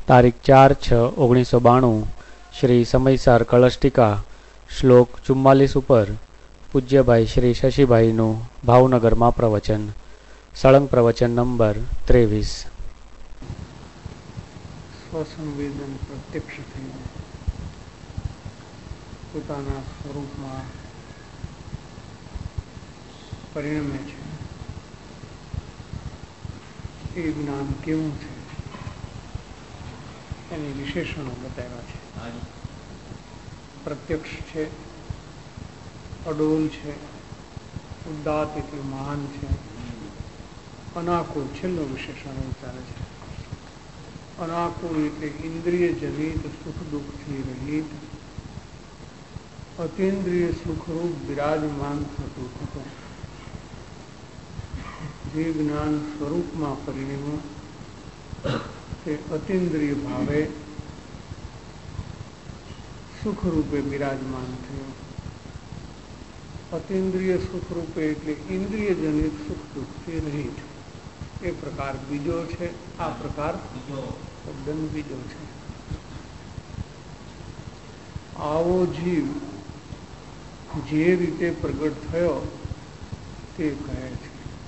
તારીખ 4/6/1992 શ્રી સમયસાર કળશટીકા શ્લોક 44 ઉપર પૂજ્યભાઈ શ્રી શશીભાઈનું ભાવનગરમાં પ્રવચન. સળંગ પ્રવચન નંબર 23. સ્વસંવેદન પ્રત્યક્ષ થઈને પોતાના સ્વરૂપમાં પરિણમે છે એ જ્ઞાન કેવું છે એની વિશેષણો બતાવ્યા છે. પ્રત્યક્ષ છે, અડોલ છે, ઉદાત એટલે મહાન છે, અનાકુળ છેલ્લો વિશેષણ વિચારે છે. અનાકુળ એટલે ઇન્દ્રિય જનિત સુખ દુઃખથી રહિત અતિન્દ્રિય સુખરૂપ બિરાજમાન થતું હતું. જે જ્ઞાન સ્વરૂપમાં પરિણમ્યું તે અતિન્દ્રિય ભાવે સુખરૂપે બિરાજમાન થયું. અતિન્દ્રિય સુખરૂપે એટલે ઇન્દ્રિય જનિત સુખ દુઃખથી રહિત. એ પ્રકાર બીજો છે, આ પ્રકાર તદ્દન બીજો છે. આવો જીવ જે રીતે પ્રગટ થયો તે કહે છે.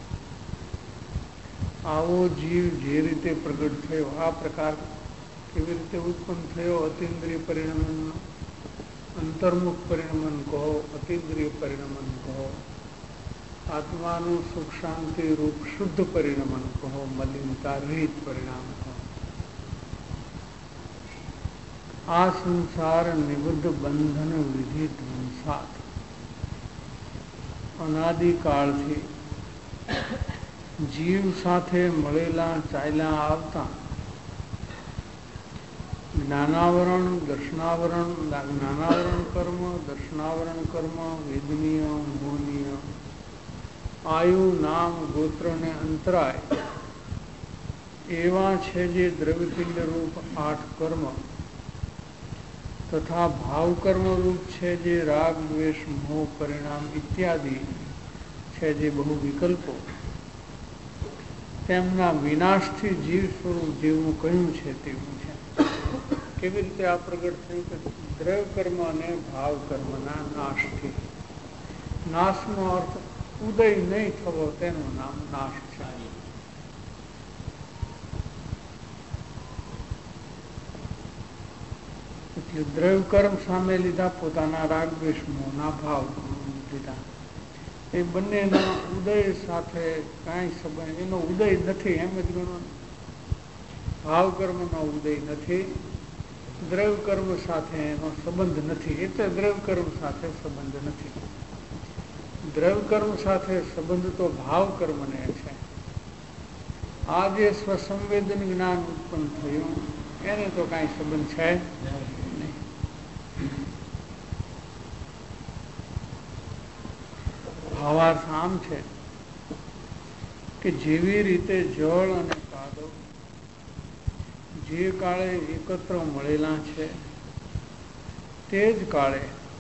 આવો જીવ જે રીતે પ્રગટ થયો, આ પ્રકાર કેવી રીતે ઉત્પન્ન થયો? અતિન્દ્રિય પરિણમન, અંતર્મુખ પરિણમન કહો, અતિન્દ્રિય પરિણમન કહો, આત્માનું સુખ શાંતિ રૂપ શુદ્ધ પરિણમન કહો, મલિનતા રહિત પરિણામ કહો. આ સંસાર નિબદ્ધ બંધન વિધિ ધ્વંસાત અનાદિકાળથી જીવ સાથે મળેલા ચાલ્યા આવતા જ્ઞાનાવરણ દર્શનાવરણ, જ્ઞાનાવરણ કર્મ, દર્શનાવરણ કર્મ, વેદનીય મોહનીય, આયુ નામ ગોત્ર ને અંતરાય એવા છે જે દ્રવ્યપિંડ રૂપ 8 કર્મ તથા ભાવ કર્મ રૂપ છે જે રાગ દ્વેષ મોહ પરિણામ ઇત્યાદિ છે જે બહુ વિકલ્પો, તેમના વિનાશથી જીવ સ્વરૂપ જેવું કહ્યું છે તેવું છે. કેવી રીતે આ પ્રગટ થયું? કે દ્રવ્ય કર્મ અને ભાવ કર્મના નાશથી. નાશનો અર્થ ઉદય નહીં થવો, તેનું નામ નાશ છે. એટલે દ્રવ્ય કર્મ સામે લીધા, પોતાના રાગ દ્વેષ મોહના ભાવ લીધા. એ બંનેના ઉદય સાથે કાંઈ સંબંધ, એનો ઉદય નથી એમ જ ગણો. ભાવ કર્મનો ઉદય નથી, દ્રવ્ય કર્મ સાથે એનો સંબંધ નથી, એટલે દ્રવ્ય કર્મ સાથે સંબંધ નથી. દ્રવ્ય કર્મ સાથે સંબંધ તો ભાવ કર્મને છે. આ જે સ્વસંવેદન જ્ઞાન ઉત્પન્ન થયું એને તો કાંઈ સંબંધ છે નહીં. ભાવાર્થ આમ છે કે જેવી રીતે જળ અને કાદવ જે કાળે એકત્ર મળેલા છે તે જ કાળે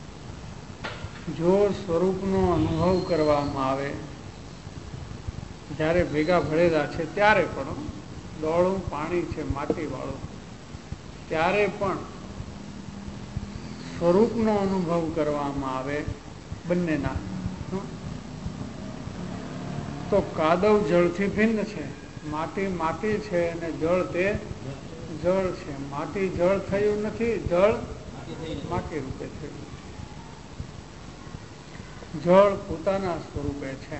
જો સ્વરૂપનો અનુભવ કરવામાં આવે, જ્યારે ભેગા ભળેલા છે ત્યારે પણ, દોડું પાણી છે માટીવાળું, ત્યારે પણ સ્વરૂપનો અનુભવ કરવામાં આવે બંનેના, તો કાદવ જળથી ભિન્ન છે. માટી માટી છે અને જળ તે જળ છે. માટી જળ થયું નથી, જળ માટી રૂપે થયું. જળ પોતાના સ્વરૂપે છે.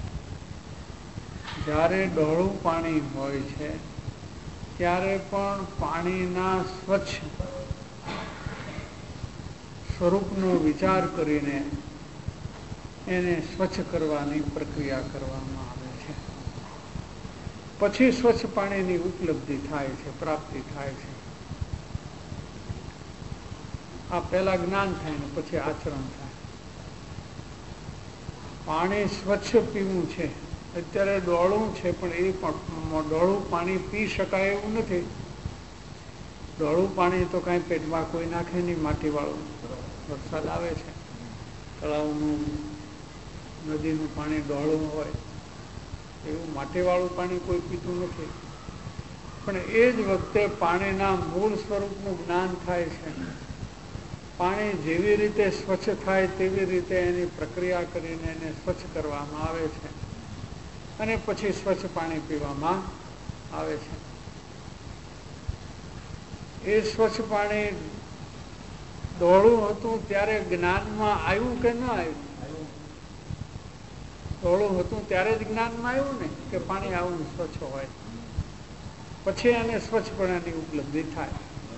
જ્યારે ડોળું પાણી હોય છે ત્યારે પણ પાણીના સ્વચ્છ સ્વરૂપનો વિચાર કરીને એને સ્વચ્છ કરવાની પ્રક્રિયા કરવામાં આવે છે. પછી સ્વચ્છ પાણીની ઉપલબ્ધિ થાય છે, પ્રાપ્તિ થાય છે. આ પહેલા જ્ઞાન થાય ને પછી આચરણ થાય. પાણી સ્વચ્છ પીવું છે. અત્યારે ડોળું છે પણ એ પણ ડોળું પાણી પી શકાય એવું નથી. ડોળું પાણી તો કાંઈ પેટમાં કોઈ નાખે નહીં. માટીવાળું વરસાદ આવે છે, તળાવનું નદીનું પાણી ડોળું હોય એવું માટીવાળું પાણી કોઈ પીતું નથી. પણ એ જ વખતે પાણીના મૂળ સ્વરૂપનું જ્ઞાન થાય છે. પાણી જેવી રીતે સ્વચ્છ થાય તેવી રીતે એની પ્રક્રિયા કરીને એને સ્વચ્છ કરવામાં આવે છે અને પછી સ્વચ્છ પાણી પીવામાં આવે છે. એ સ્વચ્છ પાણી ડોળું હતું ત્યારે જ્ઞાનમાં આવ્યું કે ન આવ્યું? ડોળું હતું ત્યારે જ જ્ઞાનમાં આવ્યું ને કે પાણી આવું સ્વચ્છ હોય, પછી એને સ્વચ્છપણાની ઉપલબ્ધિ થાય.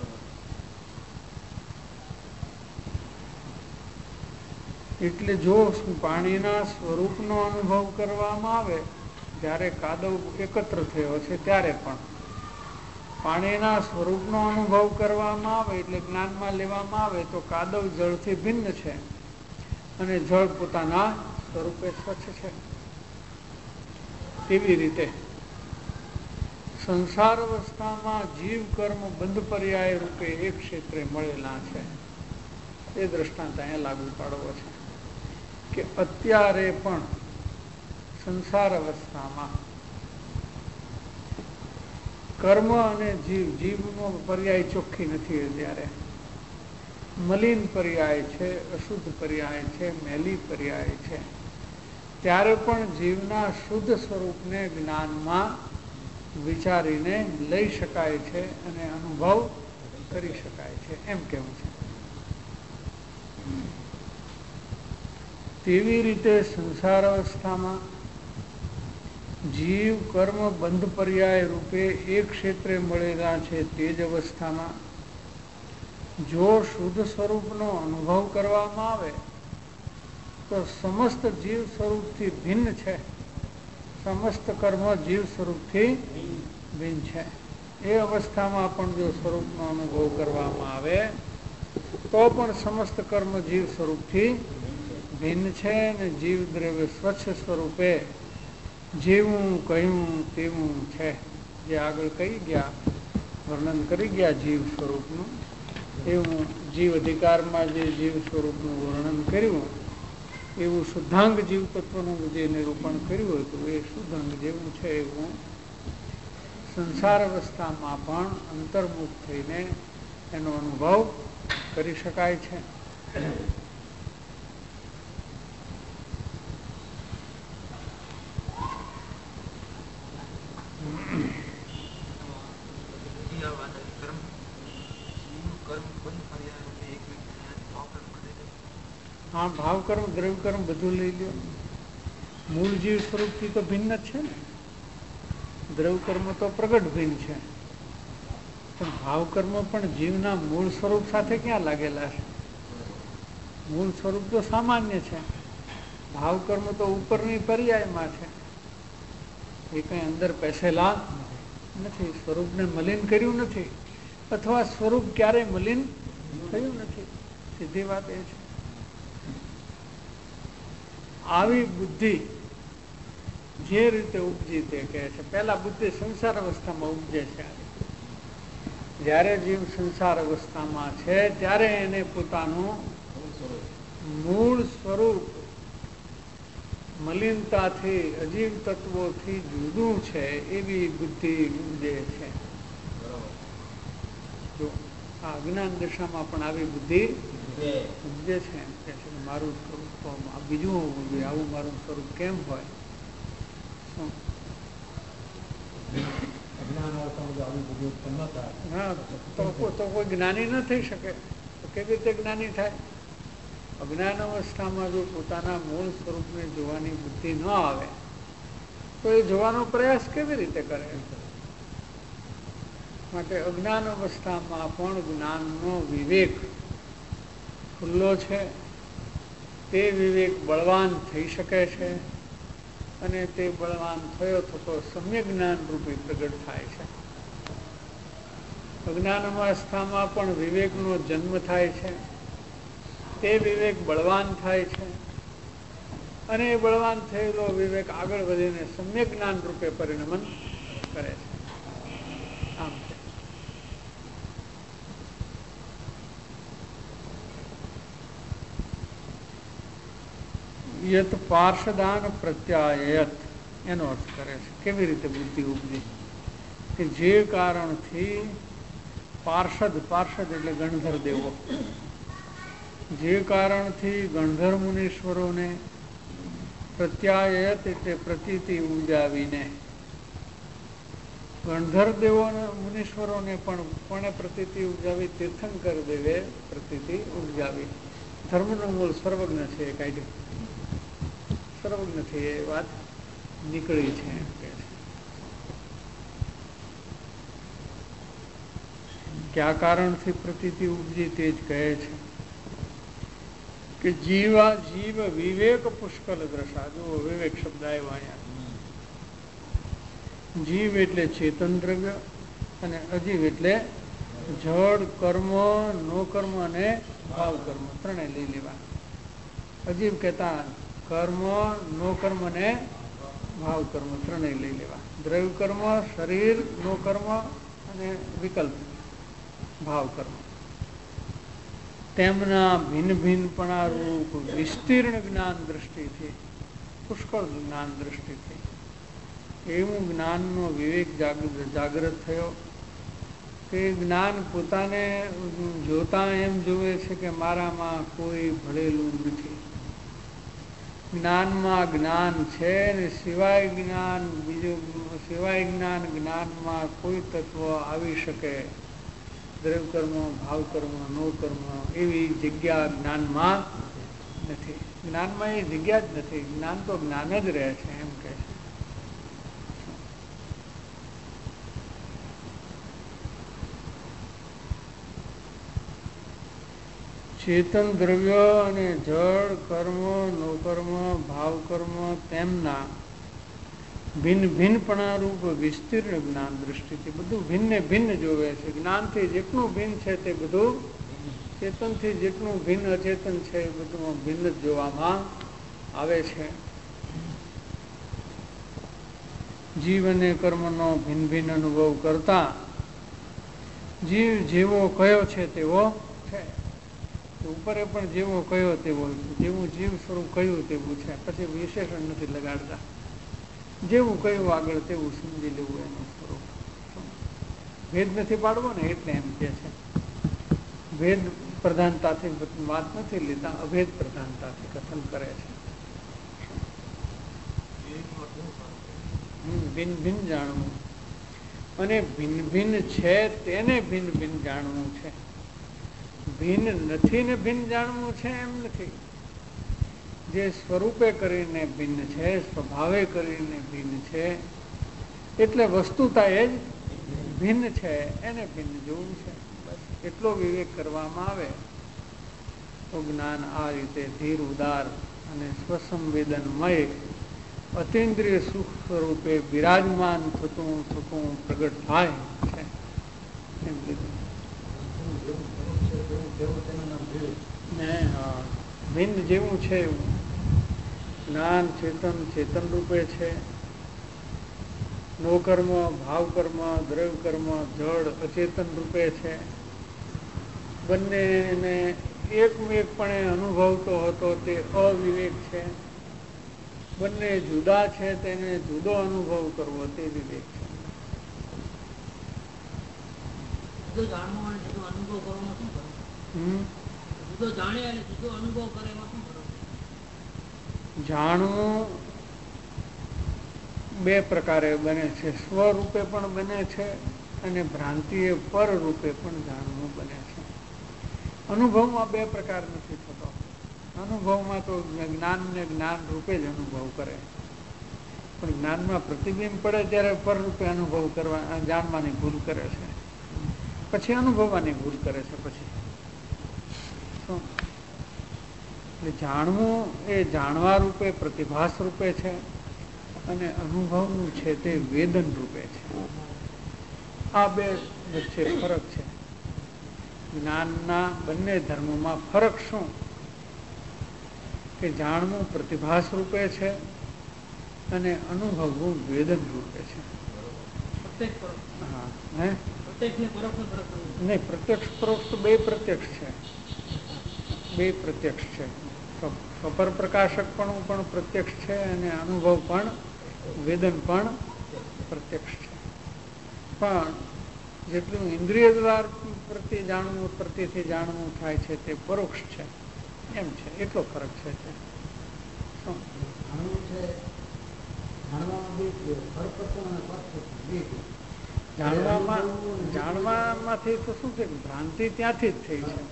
એટલે જો પાણીના સ્વરૂપનો અનુભવ કરવામાં આવે જ્યારે કાદવ એકત્ર થયો છે ત્યારે પણ પાણીના સ્વરૂપનો અનુભવ કરવામાં આવે એટલે જ્ઞાનમાં લેવામાં આવે તો કાદવ જળથી ભિન્ન છે અને જળ પોતાના સ્વરૂપે સ્વચ્છ છે. તેવી રીતે સંસાર અવસ્થામાં જીવ કર્મ બંધ પર્યાય રૂપે એક ક્ષેત્રે મળેલા છે. એ દ્રષ્ટાંત અહીંયા લાગુ પાડવો છે કે અત્યારે પણ સંસાર અવસ્થામાં કર્મ અને જીવનો પર્યાય ચોખ્ખી નથી. અત્યારે મલિન પર્યાય છે, અશુદ્ધ પર્યાય છે, મેલી પર્યાય છે. ત્યારે પણ જીવના શુદ્ધ સ્વરૂપને જ્ઞાનમાં વિચારીને લઈ શકાય છે અને અનુભવ કરી શકાય છે એમ કેવું છે. તેવી રીતે સંસાર અવસ્થામાં જીવ કર્મ બંધ પર્યાય રૂપે એક ક્ષેત્રે મળેલા છે. તે જ અવસ્થામાં જો શુદ્ધ સ્વરૂપનો અનુભવ કરવામાં આવે તો સમસ્ત જીવ સ્વરૂપથી ભિન્ન છે. સમસ્ત કર્મ જીવ સ્વરૂપથી ભિન્ન છે. એ અવસ્થામાં પણ જો સ્વરૂપનો અનુભવ કરવામાં આવે તો પણ સમસ્ત કર્મ જીવ સ્વરૂપથી ભિન્ન છે અને જીવ દ્રવ્ય સ્વચ્છ સ્વરૂપે જેવું કહ્યું તેવું છે. જે આગળ કહી ગયા, વર્ણન કરી ગયા જીવ સ્વરૂપનું, એવું જીવ અધિકારમાં જે જીવ સ્વરૂપનું વર્ણન કર્યું એવું શુદ્ધાંગ જીવ તત્વનું જે નિરૂપણ કર્યું હતું એ શુદ્ધાંગ જેવું છે એવું સંસાર અવસ્થામાં પણ અંતર્મુખ થઈને એનો અનુભવ કરી શકાય છે. હા, ભાવ કર્મ દ્રવ્ય કર્મ બધું લઈ લો. મૂળ જીવ સ્વરૂપથી તો ભિન્ન જ છે ને. દ્રવ્ય કર્મ તો પ્રગટ ભિન્ન છે, પણ ભાવ કર્મ પણ જીવના મૂળ સ્વરૂપ સાથે ક્યાં લાગેલા છે? મૂળ સ્વરૂપ તો સામાન્ય છે. ભાવ કર્મ તો ઉપરની પર્યાયમાં છે. એ કઈ અંદર પેસેલા નથી. સ્વરૂપને મલિન કર્યું નથી અથવા સ્વરૂપ ક્યારેય મલિન થયું નથી. સીધી વાત એ છે. આવી બુદ્ધિ જે રીતે ઉપજી તે કહે છે. પહેલા બુદ્ધિ સંસાર અવસ્થામાં ઉપજે છે. જ્યારે જીવ સંસાર અવસ્થામાં છે ત્યારે એને પોતાનું મૂળ સ્વરૂપ મલિનતાથી અજીવ તત્વોથી જુદું છે એવી બુદ્ધિ ઉપજે છે. જો આ અજ્ઞાન દશામાં પણ આવી બુદ્ધિ ઉપજે છે. એમ કે છે મારું સ્વરૂપ બીજું હોવું જોઈએ, આવું મારું સ્વરૂપ કેમ હોય? હા, તો કોઈ જ્ઞાની ન થઈ શકે. તો કેવી રીતે જ્ઞાની થાય? અજ્ઞાન અવસ્થામાં જો પોતાના મૂળ સ્વરૂપને જોવાની બુદ્ધિ ન આવે તો એ જોવાનો પ્રયાસ કેવી રીતે કરે? માટે અજ્ઞાન અવસ્થામાં પણ જ્ઞાનનો વિવેક ખુલ્લો છે. તે વિવેક બળવાન થઈ શકે છે અને તે બળવાન થયો થતો સમ્યક જ્ઞાન રૂપી પ્રગટ થાય છે. અજ્ઞાન અવસ્થામાં પણ વિવેકનો જન્મ થાય છે. તે વિવેક બળવાન થાય છે અને એ બળવાન થયેલો વિવેક આગળ વધીને સમ્યક જ્ઞાન રૂપે પરિણમન કરે છે. આમ છે. યત પાર્ષદાન પ્રત્યાયત એનો અર્થ કરે છે. કેવી રીતે બુદ્ધિ ઉપજી? કે જે કારણથી પાર્ષદ એટલે ગણધર દેવો, જે કારણથી ગણધર મુનીશ્વરોને પ્રત્યાયત એટલે પ્રતીતિ ઉજાવીને, ગણધર દેવો મુનીશ્વરોને પણ કોને પ્રતીતિ ઉજાવી? તીર્થંકર દેવે પ્રતીતિ ઉજાવી. ધર્મનો મૂળ સર્વજ્ઞ છે, એ કાઢ્યું સર્વજ્ઞ છે, એ વાત નીકળી છે એમ કે છે. કયા કારણથી પ્રતીતિ ઉપજી તે જ કહે છે કે જીવ વિવેક પુષ્કળ દ્રશા. જો વિવેક શબ્દ આવ્યો અહીંયા. જીવ એટલે ચેતન દ્રવ્ય અને અજીવ એટલે જડ કર્મ, નો કર્મ અને ભાવ કર્મ ત્રણે લઈ લેવા. અજીવ કહેતા કર્મ, નો કર્મ અને ભાવ કર્મ ત્રણે લઈ લેવા. દ્રવ્ય કર્મ, શરીર, નો કર્મ અને વિકલ્પ ભાવ કર્મ, તેમના ભિન્ન ભિન્નપણા રૂપ વિસ્તીર્ણ જ્ઞાન દ્રષ્ટિથી, પુષ્કળ જ્ઞાન દ્રષ્ટિથી એવું જ્ઞાનનો વિવેક જાગૃત થયો કે જ્ઞાન પોતાને જોતા એમ જોવે છે કે મારામાં કોઈ ભળેલું નથી. જ્ઞાનમાં જ્ઞાન છે ને સિવાય જ્ઞાન બીજું, સિવાય જ્ઞાનમાં કોઈ તત્વ આવી શકે, દ્રવ્ય કર્મ, ભાવ કર્મ, નો કર્મ, એવી જગ્યા જ્ઞાનમાં નથી. જ્ઞાનમાં એ જગ્યા જ નથી. જ્ઞાન તો જ્ઞાન જ રહે છે એમ કે છે. ચેતન દ્રવ્ય અને જળ કર્મ, નો કર્મ, ભાવ કર્મ તેમના ભિન્ન ભિન્નપણા રૂપ વિસ્તીર્ણ જ્ઞાન દ્રષ્ટિથી બધું ભિન્ન ભિન્ન જોવે છે. જ્ઞાનથી જેટલું ભિન્ન છે તે બધું, ચેતનથી જેટલું ભિન્ન અચેતન છે એ બધું ભિન્ન જ જોવામાં આવે છે. જીવ અને કર્મનો ભિન્ન ભિન્ન અનુભવ કરતા જીવ જેવો કયો છે તેવો છે. ઉપરે પણ જેવો કયો તેવો, જેવું જીવ સ્વરૂપ કયું તેવું છે. પછી વિશેષણ નથી લગાડતા. જેવું કયું આગળ તેવું સમજી લેવું એનું સ્વરૂપ. ભેદ નથી પાડવો ને એટલે એમ કે છે. ભેદ પ્રધાનતાથી વાત નથી લેતા, અભેદ પ્રધાનતાથી કથન કરે છે. ભિન્ન ભિન્ન જાણવું અને ભિન્ન ભિન્ન છે તેને ભિન્ન ભિન્ન જાણવું છે. ભિન્ન નથી ને ભિન્ન જાણવું છે એમ નથી. જે સ્વરૂપે કરીને ભિન્ન છે, સ્વભાવે કરીને ભિન્ન છે, એટલે વસ્તુતા એ જ ભિન્ન છે, એને ભિન્ન જોવું છે. બસ એટલો વિવેક કરવામાં આવે તો જ્ઞાન આ રીતે ધીર, ઉદાર અને સ્વસંવેદનમય અતિન્દ્રિય સુખ સ્વરૂપે બિરાજમાન થતું થતું પ્રગટ થાય છે. એમ લીધું ભિન્ન જેવું છે એવું જ્ઞાન ચેતન રૂપે છે. નો કર્મ, ભાવ કર્મ, દ્રવ્ય કર્મ, જળ અચેતન રૂપે છે. બંનેને એકમેકપણે અનુભવતો હતો તે અવિવેક છે. બંને જુદા છે તેને જુદો અનુભવ કરવો તે વિવેક છે. જાણવું બે પ્રકારે બને છે. સ્વરૂપે પણ બને છે અને ભ્રાંતિએ પર રૂપે પણ જાણવું બને છે. અનુભવમાં બે પ્રકાર નથી થતો. અનુભવમાં તો જ્ઞાન ને જ્ઞાન રૂપે જ અનુભવ કરે, પણ જ્ઞાનમાં પ્રતિબિંબ પડે ત્યારે પર રૂપે અનુભવ કરવા જાણવાની ભૂલ કરે છે, પછી અનુભવવાની ભૂલ કરે છે. પછી એટલે જાણવું એ જાણવા રૂપે પ્રતિભાસ રૂપે છે અને અનુભવનું છે તે વેદન રૂપે છે. આ બે વચ્ચે ફરક છે. જ્ઞાનના બંને ધર્મોમાં ફરક શું કે જાણવું પ્રતિભાસ રૂપે છે અને અનુભવવું વેદન રૂપે છે. નહીં, પ્રત્યક્ષ પરોક્ષ તો બે પ્રત્યક્ષ છે. બે પ્રત્યક્ષ છે. સ્વપર પ્રકાશકપણું પણ પ્રત્યક્ષ છે અને અનુભવ પણ વેદન પણ પ્રત્યક્ષ છે. પણ જેટલું ઇન્દ્રિય દ્વાર પ્રત્યે જાણવું પ્રત્યેથી જાણવું થાય છે તે પરોક્ષ છે એમ છે, એટલો ફરક છે. જાણવામાંથી તો શું છે, ભ્રાંતિ ત્યાંથી જ થઈ છે.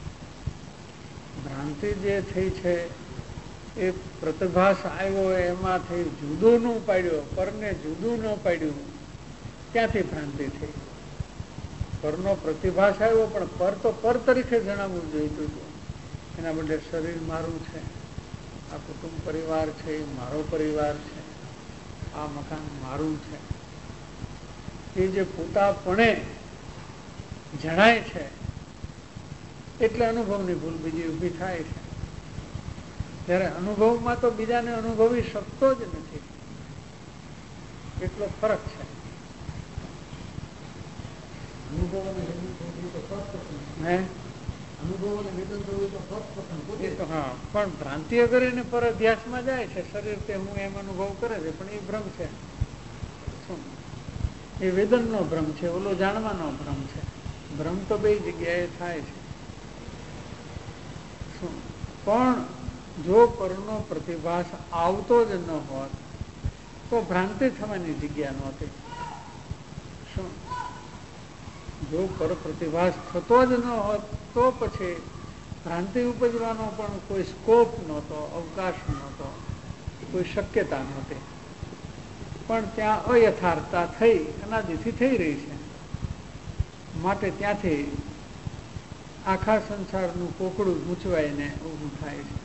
ભ્રાંતિ જે થઈ છે એ પ્રતિભાસ આવ્યો એમાંથી જુદું ન પાડ્યો, પરને જુદું ન પાડ્યું, ત્યાંથી ભ્રાંતિ થઈ. પરનો પ્રતિભાસ આવ્યો પણ પર તો પર તરીકે જણાવવું જોઈતું હતું. એના બદલે શરીર મારું છે, આ કુટુંબ પરિવાર છે એ મારો પરિવાર છે, આ મકાન મારું છે, એ જે પોતાપણે જણાય છે એટલે અનુભવની ભૂલ બીજી ઊભી થાય છે. ત્યારે અનુભવમાં તો બીજાને અનુભવી શકતો જ નથી, એટલો ફરક છે. હા, પણ ભ્રાંતિ અગર એને પર અધ્યાસમાં જાય છે, શરીર તે હું એમ અનુભવ કરે છે, પણ એ ભ્રમ છે. એ વેદનનો ભ્રમ છે, ઓલો જાણવાનો ભ્રમ છે. ભ્રમ તો બે જગ્યાએ થાય છે. પણ જો પરનો પ્રતિભાસ આવતો જ ન હોત તો ભ્રાંતિ થવાની જગ્યા નહોતી. શું જો પર પ્રતિભાસ થતો જ ન હોત તો પછી ભ્રાંતિ ઉપજવાનો પણ કોઈ સ્કોપ નહોતો, અવકાશ નહોતો, કોઈ શક્યતા નહોતી. પણ ત્યાં અયથાર્થતા થઈ, અનાદિથી થઈ રહી છે. માટે ત્યાંથી આખા સંસારનું કોકડું ગૂંચવાઈને ઊભું થાય છે.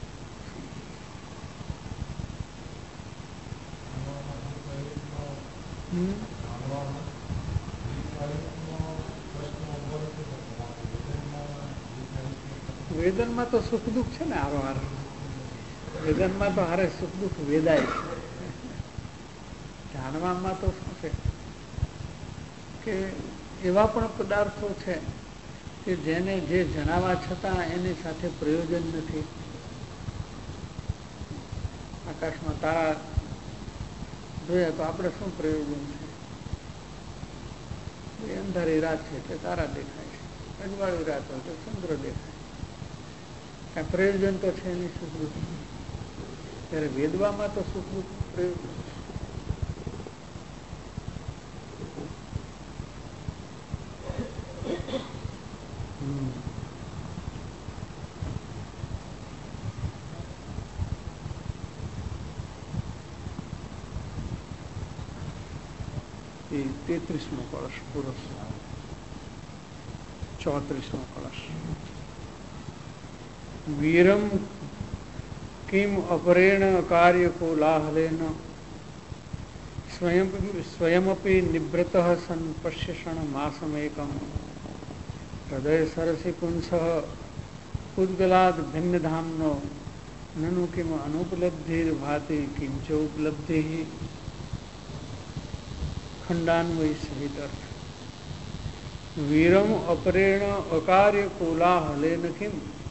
વેદનમાં તો સુખ દુઃખ છે ને, હારો વેદનમાં તો હારે સુખ દુઃખ વેદાય છે. જાણવામાં તો શું છે કે એવા પણ પદાર્થો છે કે જેને જે જણાવવા છતાં એની સાથે પ્રયોજન નથી. આકાશમાં તારા જોયા તો આપણે શું પ્રયોજન છે? અંધારી રાત છે એટલે તારા દેખાય છે, અજવાળી રાત હોય તો ચંદ્ર દેખાય. કાંઈ પ્રયોજન તો છે નહીં સુખ દુઃખ. ત્યારે વેદવામાં તો સુખ દુઃખ પ્રયોજન. એ 33મો કળશ પૂરો, 34મો કળશ. વીરમ કિમ અપરેણ કાર્ય કોલાહલેન સ્વયમપી નિવૃત્ત સન પશ્યષણ માસમેકમ હૃદય સરસી પુંસ ઉદ્ગલાદ ભિન્નધામનો નનુ કિમ અનુપલબ્ધિર ભાતિ કિંચ ઉપલબ્ધિ ખંડાન્વય સહિત અર્થ. વીરમ અપરેણ અકાર્ય કોલાહલેન કિમ.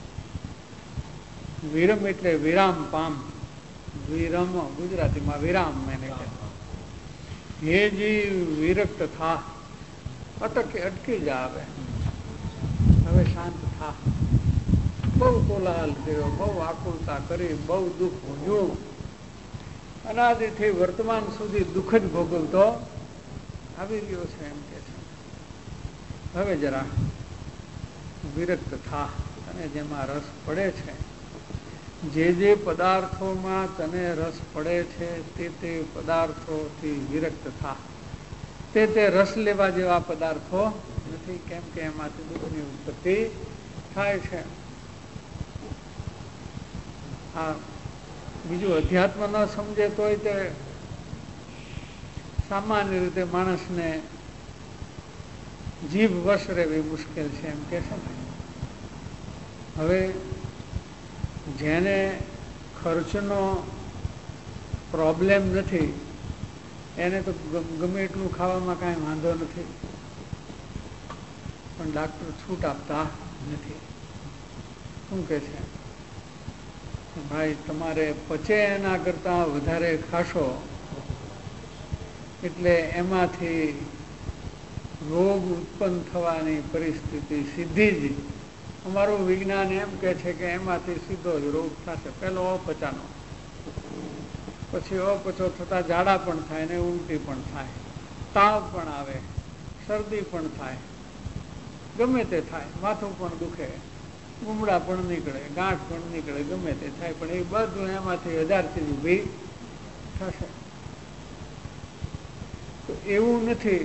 વિરમ એટલે વિરામ પામ. વિરમ ગુજરાતીમાં વિરામ એને કહે. હે જી વિરક્ત થા, અટકી જાવે, હવે શાંત થા. બહુ કોલાહલ કર્યો, બહુ આકુલતા કરી, બહુ દુઃખ ભોગ્યું, અનાદિથી વર્તમાન સુધી દુઃખ જ ભોગવતો આવી રહ્યો છે એમ કે છે. હવે જરા વિરક્ત થા, તને જેમાં રસ પડે છે, જે પદાર્થોમાં તને રસ પડે છે તે પદાર્થોથી વિરક્ત થા. તે રસ લેવા જેવા પદાર્થો નથી, કેમ કે એમાંથી દુઃખની ઉત્પત્તિ થાય છે. આ બીજું અધ્યાત્મ ન સમજે તોય તે સામાન્ય રીતે માણસને જીભ વશ રહેવી મુશ્કેલ છે એમ કે છે ને. હવે જેને ખર્ચનો પ્રોબ્લેમ નથી એને તો ગમે એટલું ખાવામાં કાંઈ વાંધો નથી, પણ ડાક્ટર છૂટ આપતા નથી. શું કે છે, ભાઈ તમારે પચે એના કરતાં વધારે ખાશો એટલે એમાંથી રોગ ઉત્પન્ન થવાની પરિસ્થિતિ સીધી જ અમારું વિજ્ઞાન એમ કહે છે કે એમાંથી સીધો જ રોગ થશે. પહેલો અપચાનો, પછી અપચો થતાં ઝાડા પણ થાય ને ઉલટી પણ થાય, તાવ પણ આવે, શરદી પણ થાય, ગમે તે થાય, માથું પણ દુખે, ગુમડા પણ નીકળે, ગાંઠ પણ નીકળે, ગમે તે થાય, પણ એ બધું એમાંથી 1000 ચીજ ઊભી થશે. તો એવું નથી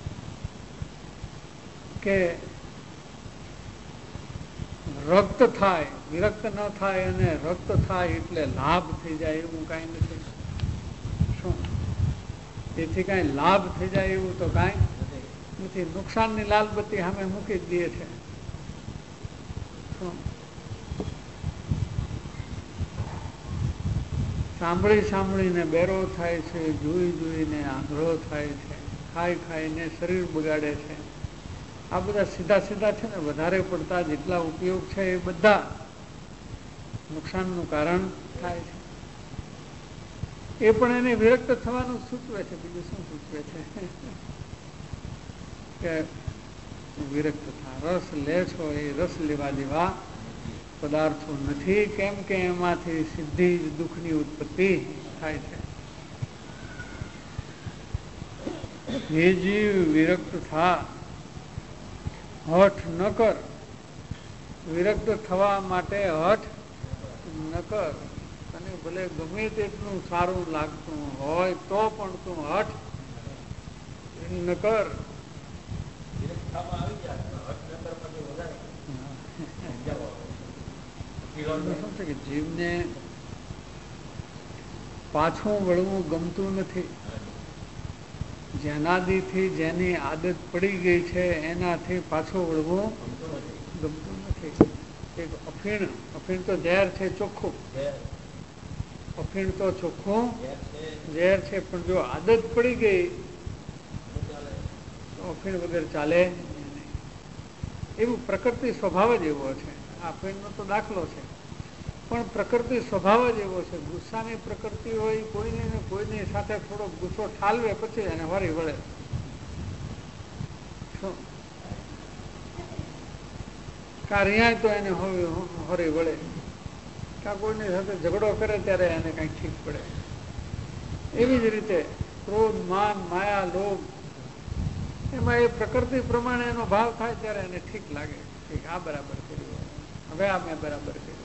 કે રક્ત થાય, વિરક્ત ન થાય અને રક્ત થાય એટલે લાભ થઈ જાય એવું કાંઈ નથી. શું એથી કાંઈ લાભ થઈ જાય એવું તો કાંઈ નથી. નુકસાનની લાલબત્તી સામે મૂકી જ દે છે. સાંભળી સાંભળીને બેરો થાય છે, જોઈ જોઈને આંધળો થાય છે, ખાઈ ખાઈને શરીર બગાડે છે. આ બધા સીધા સીધા છે ને, વધારે પડતા જેટલા ઉપયોગ છે એ બધા નુકસાનનું કારણ થાય છે. એ પણ એને વિરક્ત થવાનું સૂચવે છે. બીજું શું સૂચવે છે? કે વિરક્ત થા. રસ લે છો એ રસ લેવા દેવા પદાર્થો નથી, કેમ કે એમાંથી સીધી જ દુઃખની ઉત્પત્તિ થાય છે. હે જીવ વિરક્ત થા, હઠ ન કર. વિરક્ત થવા માટે હઠ ન કર. તને ભલે ગમે તેટલું સારું લાગતું હોય તો પણ તું હઠ ન કર. શું છે કે જીવને પાછું વળવું ગમતું નથી. જેનાદીથી જેની આદત પડી ગઈ છે એનાથી પાછું વળવું ગમતું નથી. એક અફીણ તો ઝેર છે ચોખ્ખું, અફીણ તો ચોખ્ખું ઝેર છે, પણ જો આદત પડી ગઈ તો અફીણ વગર ચાલે નહીં. એવું પ્રકૃતિ સ્વભાવ જ એવો છે. આ અફીણનો તો દાખલો છે, પણ પ્રકૃતિ સ્વભાવ જ એવો છે. ગુસ્સાની પ્રકૃતિ હોય, કોઈને ને કોઈની સાથે થોડો ગુસ્સો ઠાલવે પછી એને વળી વળે. કાર્યાય તો એને હરી વળે, કાં કોઈની સાથે ઝઘડો કરે ત્યારે એને કંઈક ઠીક પડે. એવી જ રીતે ક્રોધ, માન, માયા, લોભ, એમાં એ પ્રકૃતિ પ્રમાણે એનો ભાવ થાય ત્યારે એને ઠીક લાગે. ઠીક, આ બરાબર કર્યું, હવે આ મેં બરાબર કર્યું.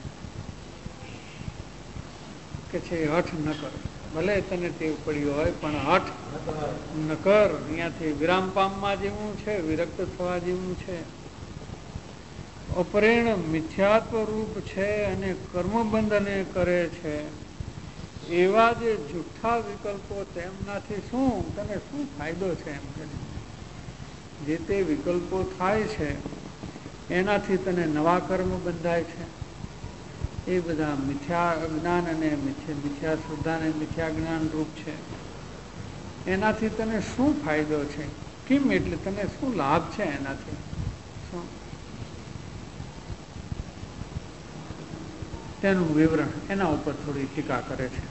કે છે હઠ ન કર. ભલે તને ટેવ પડી હોય પણ હઠ ન કર. અહીંયાથી વિરામ પામવા જેવું છે, વિરક્ત થવા જેવું છે. અપરેણ મિથ્યાત્વ રૂપ છે અને કર્મબંધને કરે છે. એવા જે જુઠ્ઠા વિકલ્પો, તેમનાથી શું તને શું ફાયદો છે? એમ કે જે તે વિકલ્પો થાય છે એનાથી તને નવા કર્મ બંધાય છે. એ બધા મિથ્યા જ્ઞાન અને મિથ્યા શ્રદ્ધા અને મિથ્યા જ્ઞાન રૂપ છે. એનાથી તને શું ફાયદો છે? કેમ એટલે તને શું લાભ છે એનાથી? શું તેનું વિવરણ એના ઉપર થોડી ટીકા કરે છે.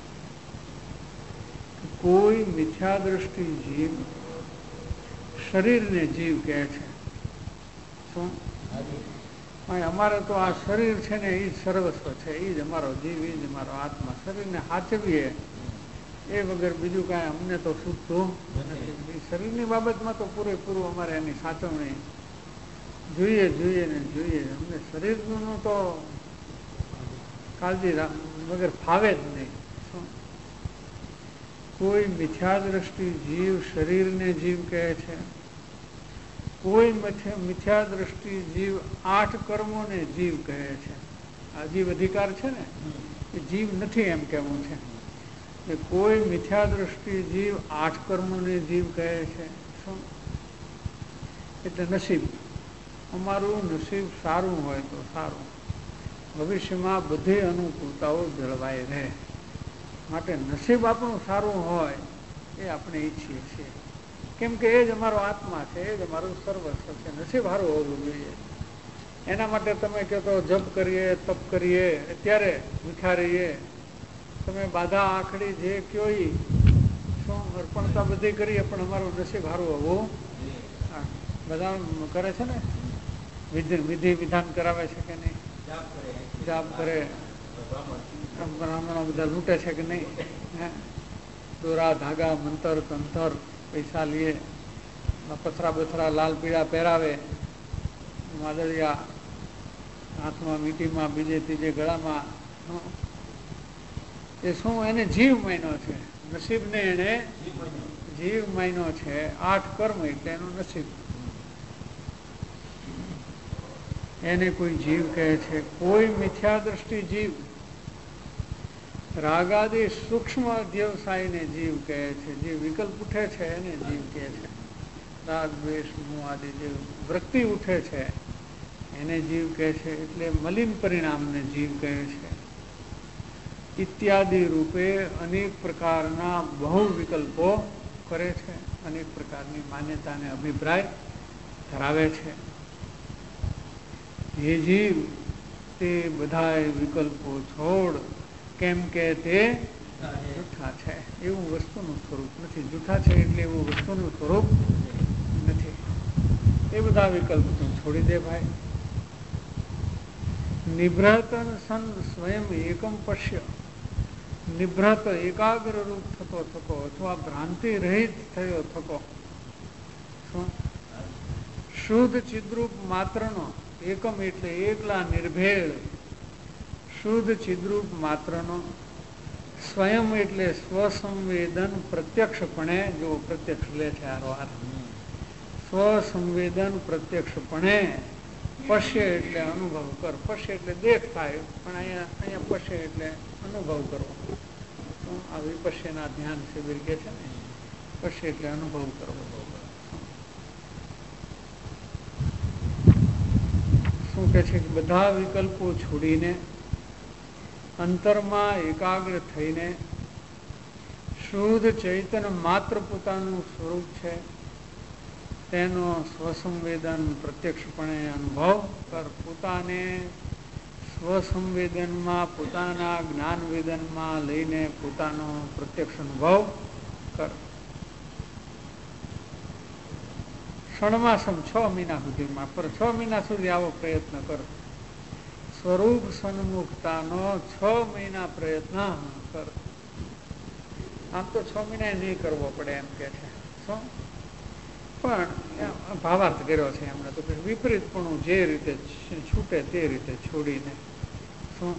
કોઈ મિથ્યા દ્રષ્ટિ જીવ શરીરને જીવ કહે છે. શું અમારે તો આ શરીર છે ને એ જ સર્વસ્વ છે, એ જ અમારો જીવ, એ જ અમારો આત્મા. શરીરને સાચવીએ એ વગર બીજું કાંઈ અમને તો સૂચતું નથી. શરીરની બાબતમાં તો પૂરેપૂરું અમારે એની સાચવણી જોઈએ ને જોઈએ. અમને શરીરનું તો કાળજી વગર ફાવે જ નહીં. કોઈ મિથ્યા દ્રષ્ટિ જીવ શરીરને જીવ કહે છે. કોઈ મિથ્યા દ્રષ્ટિ જીવ 8 કર્મોને જીવ કહે છે. આ જીવ અધિકાર છે ને, એ જીવ નથી એમ કહેવું છે. કે કોઈ મિથ્યા દ્રષ્ટિ જીવ 8 કર્મોને જીવ કહે છે. શું એટલે નસીબ. અમારું નસીબ સારું હોય તો સારું, ભવિષ્યમાં બધી અનુકૂળતાઓ જળવાઈ રહે. માટે નસીબ આપણું સારું હોય એ આપણે ઈચ્છીએ છીએ, કેમ કે એ જ અમારો આત્મા છે, એ જ અમારું સર્વસ્વ છે. નસીબ સારું હોવું જોઈએ. એના માટે તમે કહો તો જપ કરીએ, તપ કરીએ, અત્યારે મીઠા રહીએ, તમે બાધા આખડી જે કયો શું અર્પણતા બધી કરીએ, પણ અમારું નસીબ સારું હોવું બધા કરે છે ને, વિધિ વિધાન કરાવે છે કે નહીં? જાપ કરે. બ્રાહ્મણો બધા લૂંટે છે કે નહીં? દોરા ધાગા મંતર તંતર પૈસા લે, પથરા બથરા લાલ પીળા પહેરાવે, માદળિયા હાથમાં મીઠીમાં બીજે ત્રીજે ગળામાં. એ શું? એને જીવ માન્યો છે, નસીબને એને જીવ માન્યો છે. 8 કર્મ એટલે એનું નસીબ. એને કોઈ જીવ કહે છે, કોઈ મિથ્યા દ્રષ્ટિ જીવ. રાગાદી સૂક્ષ્મ અધ્યવસાયને જીવ કહે છે. જે વિકલ્પ ઉઠે છે એને જીવ કહે છે. રાગ દ્વેષ મોહ આદિ જે વૃત્તિ ઉઠે છે એને જીવ કહે છે. એટલે મલિન પરિણામને જીવ કહે છે. ઇત્યાદિ રૂપે અનેક પ્રકારના બહુ વિકલ્પો કરે છે, અનેક પ્રકારની માન્યતા અને અભિપ્રાય ધરાવે છે. એ જીવ તે બધા વિકલ્પો છોડ, કેમ કે તે જૂઠા છે. એવું વસ્તુનું સ્વરૂપ નથી. જૂઠા છે એટલે એવું વસ્તુનું સ્વરૂપ નથી. એ બધા વિકલ્પ તું છોડી દે ભાઈ. નિભ્રતન સન સ્વયં એકમ પશ્ય. નિભ્રત એકાગ્ર રૂપ થતો થકો અથવા ભ્રાંતિ રહિત થયો થકો. શું? શુદ્ધ ચિદ્રૂપ માત્રનો એકમ એટલે એકલા નિર્ભેળ શુદ્ધ ચિદ્રૂપ માત્રનો, સ્વયં એટલે સ્વસંવેદન પ્રત્યક્ષપણે, જો પ્રત્યક્ષ લે છે આરોહાર, સ્વસંવેદન પ્રત્યક્ષપણે, પશ્ય એટલે અનુભવ કર. પશ્ય એટલે દેખ થાય, પણ અહીંયા પશ્ય એટલે અનુભવ કરવો. આ વિપશ્યના ધ્યાન શિબિર કે છે ને, પશ્ય એટલે અનુભવ કરવો. શું કે છે કે બધા વિકલ્પો છોડીને અંતરમાં એકાગ્ર થઈને શુદ્ધ ચૈતન્ય માત્ર પોતાનું સ્વરૂપ છે તેનો સ્વસંવેદન પ્રત્યક્ષપણે અનુભવ કર. પોતાને સ્વસંવેદનમાં, પોતાના જ્ઞાનવેદનમાં લઈને પોતાનો પ્રત્યક્ષ અનુભવ કર. ક્ષણમાસમ 6 મહિના સુધીમાં, પર 6 મહિના સુધી આવો પ્રયત્ન કર. સ્વરૂપ સન્મુખતાનો 6 મહિના પ્રયત્ન કર. આમ તો 6 મહિના નહીં કરવો પડે એમ કે છે. શું? પણ ભાવાર્થ કર્યો છે એમણે તો. વિપરીતપણું જે રીતે છૂટે તે રીતે છોડીને શું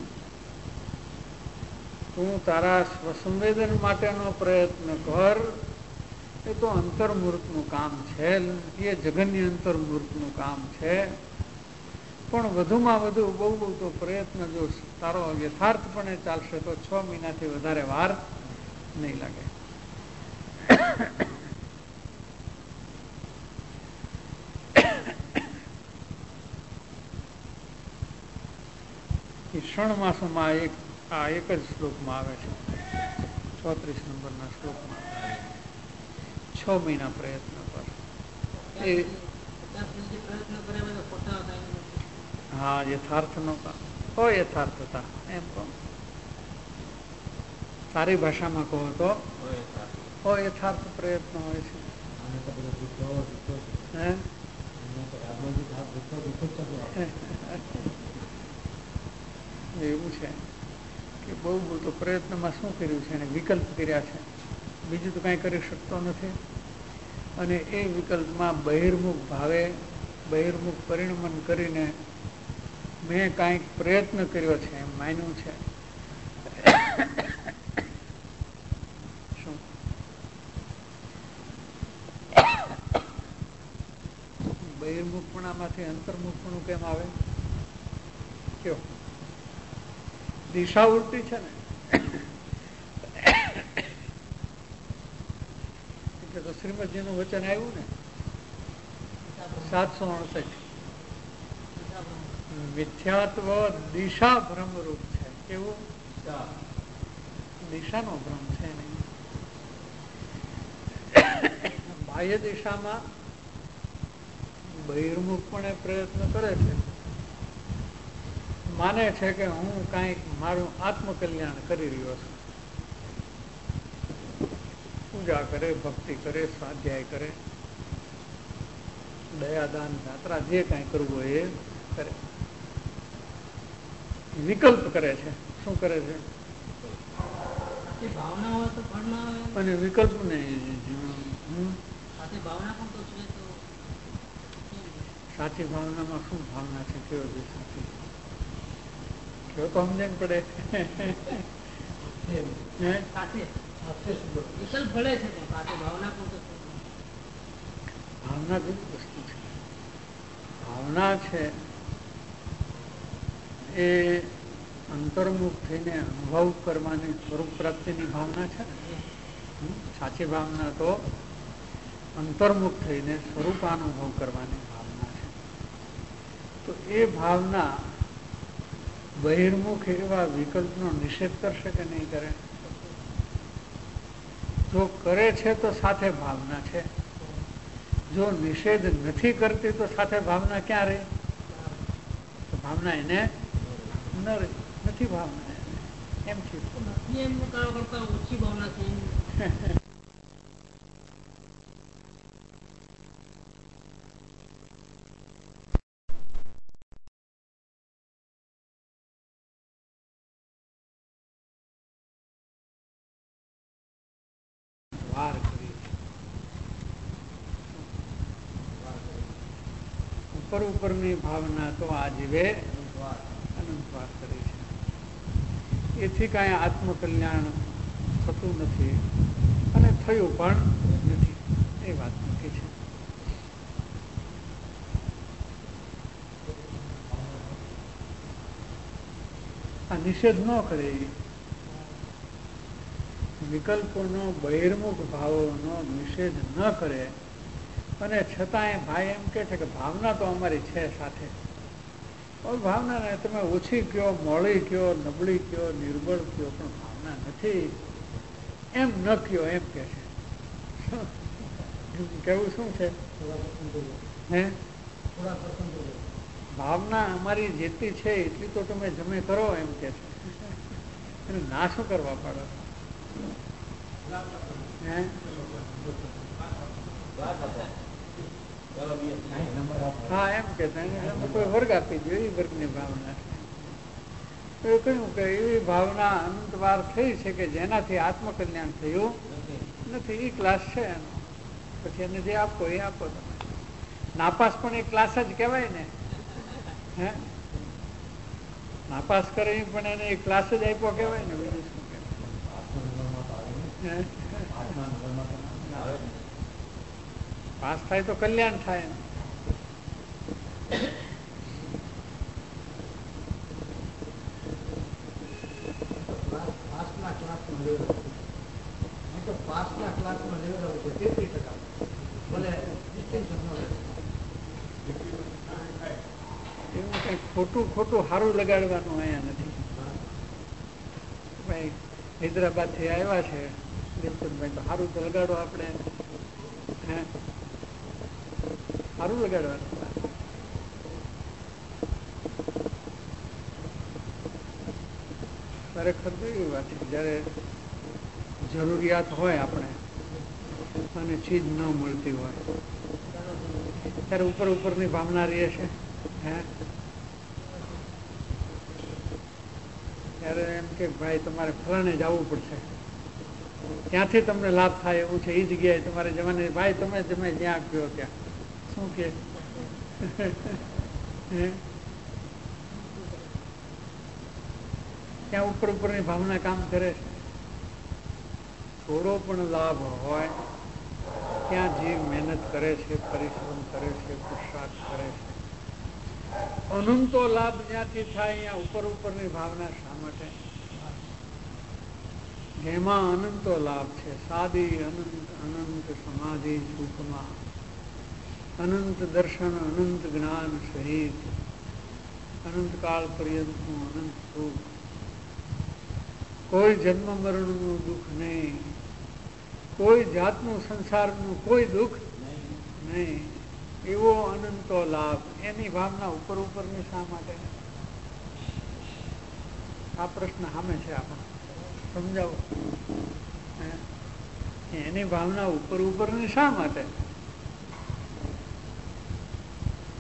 તું તારા સ્વસંવેદન માટેનો પ્રયત્ન કર. એ તો અંતર્મૂર્તનું કામ છે, એ જગન્ય અંતર્મૂર્તનું કામ છે. પણ વધુમાં વધુ બહુ તો પ્રયત્ન જો તારો યથાર્થપણે ચાલશે તો 6 મહિનાથી વધારે વાર નહીં લાગે. ક્ષણ માસમાં આ એક જ શ્લોકમાં આવે છે, 34 નંબરના શ્લોકમાં. 6 મહિના પ્રયત્ન પર. હા, યથાર્થનો અયથાર્થતા એમ કહો. સારી ભાષામાં કહો તો અયથાર્થ પ્રયત્ન હોય છે. એવું છે કે બહુ તો પ્રયત્નમાં શું કર્યું છે એને વિકલ્પ કર્યા છે, બીજું તો કાંઈ કરી શકતો નથી. અને એ વિકલ્પમાં બહિર્મુખ ભાવે, બહિર્મુખ પરિણમન કરીને મેં કાંઈક પ્રયત્ન કર્યો છે એમ માન્યું છે. શું બહિર્મુખપણામાંથી અંતર્મુખપણું કેમ આવે? કયો? દિશા ઉલટી છે ને, એટલે તો શ્રીમદજીનું વચન આવ્યું ને 768. મિથ્યાત્વ દિશા ભ્રમરૂપ છે. કેવું? દિશાનો ભ્રમ છે નહીં. બાહ્ય દિશામાં બહિર્મુખપણે પ્રયત્ન કરે છે, માને છે કે હું કાંઈક મારું આત્મકલ્યાણ કરી રહ્યો છું. પૂજા કરે, ભક્તિ કરે, સ્વાધ્યાય કરે, દયાદાન યાત્રા જે કાંઈ કરવું હોય એ કરે. વિકલ્પ કરે છે. શું કરે છે? અને વિકલ્પ ને સાચી ભાવનામાં શું ભાવના છે? કેવો છે સાચી? કેવો તો સમજણ પડે. ભાવના જુદી વસ્તુ છે. ભાવના છે એ અંતર્મુખ થઈને અનુભવ કરવાની સ્વરૂપ પ્રાપ્તિની ભાવના છે ને. સાચી ભાવના તો અંતર્મુખ થઈને સ્વરૂપાનુભવ કરવાની ભાવના છે. તો એ ભાવના બહિર્મુખ એવા વિકલ્પનો નિષેધ કરશે કે નહીં કરે? જો કરે છે તો સાથે ભાવના છે. જો નિષેધ નથી કરતી તો સાથે ભાવના ક્યાં રહે? તો ભાવના એને ન રહે. નથી ભાવના એમ છે. ઓછી ભાવના છે. વાર કરી ઉપર ઉપરની ભાવના તો આ જીવે અનંત વાર કરી છે. એથી કાંઈ આત્મકલ્યાણ થતું નથી અને થયું પણ નથી. એ વાત નક્કી છે. આ નિષેધ ન કરે, વિકલ્પોનો બહિર્મુખ ભાવોનો નિષેધ ન કરે અને છતાંય ભાઈ એમ કે છે કે ભાવના તો અમારી છે સાથે. ભાવનાને તમે ઓછી કયો, મોડી કયો, નબળી કયો, નિર્બળ કયો, પણ ભાવના નથી એમ ન કયો એમ કે છે. કેવું શું છે? હે, ભાવના અમારી જેટલી છે એટલી તો તમે જમે કરો એમ કે છે. એને ના શું કરવા પાડો? હા એમ કે કોઈ વર્ગ આપી દો, એ વર્ગની ભાવના છે. કહ્યું કે એવી ભાવના અનંતવાર થઈ છે કે જેનાથી આત્મકલ્યાણ થયું નથી. એ ક્લાસ છે એનો. પછી એને જે આપો એ આપો તમે. નાપાસ પણ એ ક્લાસ જ કહેવાય ને. હે, નાપાસ કરે પણ એને એ ક્લાસ જ આપ્યો કહેવાય ને. બીજું શું કહેવાય? પાસ થાય તો કલ્યાણ થાય. એવું કઈ ખોટું ખોટું સારું લગાડવાનું અહીંયા નથી. ભાઈ હૈદરાબાદ થી આવ્યા છે દિલપતભાઈ, તો સારું તો લગાડો આપણે. હે, સારું લગાડવાનું. ખરેખર તો એવી વાત છે, જયારે જરૂરિયાત હોય આપણે અને ચીજ ન મળતી હોય ત્યારે ઉપર ઉપરની ભાવના રહે છે. હે, ત્યારે એમ કે ભાઈ તમારે ફલાણે જવું પડશે, ત્યાંથી તમને લાભ થાય એવું છે. એ જગ્યાએ તમારે જવાની. ભાઈ તમે જ્યાં ગયો ત્યાં શું કે ત્યાં ઉપર ઉપરની ભાવના કામ કરે છે. થોડો પણ લાભ હોય ત્યાં જીવ મહેનત કરે છે, પરિશ્રમ કરે છે, પુરુષાર્થ કરે છે. અનંતો લાભ જ્યાંથી થાય અહીંયા ઉપર ઉપરની ભાવના શા માટે? જેમાં અનંતો લાભ છે, સાદી અનંત સમાધિ સુખમાં, અનંત દર્શન, અનંત જ્ઞાન સહિત, અનંત કાળ પર્યંતનું અનંત સુખ, કોઈ જન્મ મરણનું દુઃખ નહીં, કોઈ જાતનું સંસારનું કોઈ દુઃખ નહીં, એવો અનંતો લાભ. એની ભાવના ઉપર ઉપરની શા માટે? આ પ્રશ્ન સામે છે આપણે સમજાવો. એની ભાવના ઉપર ઉપરની શા માટે?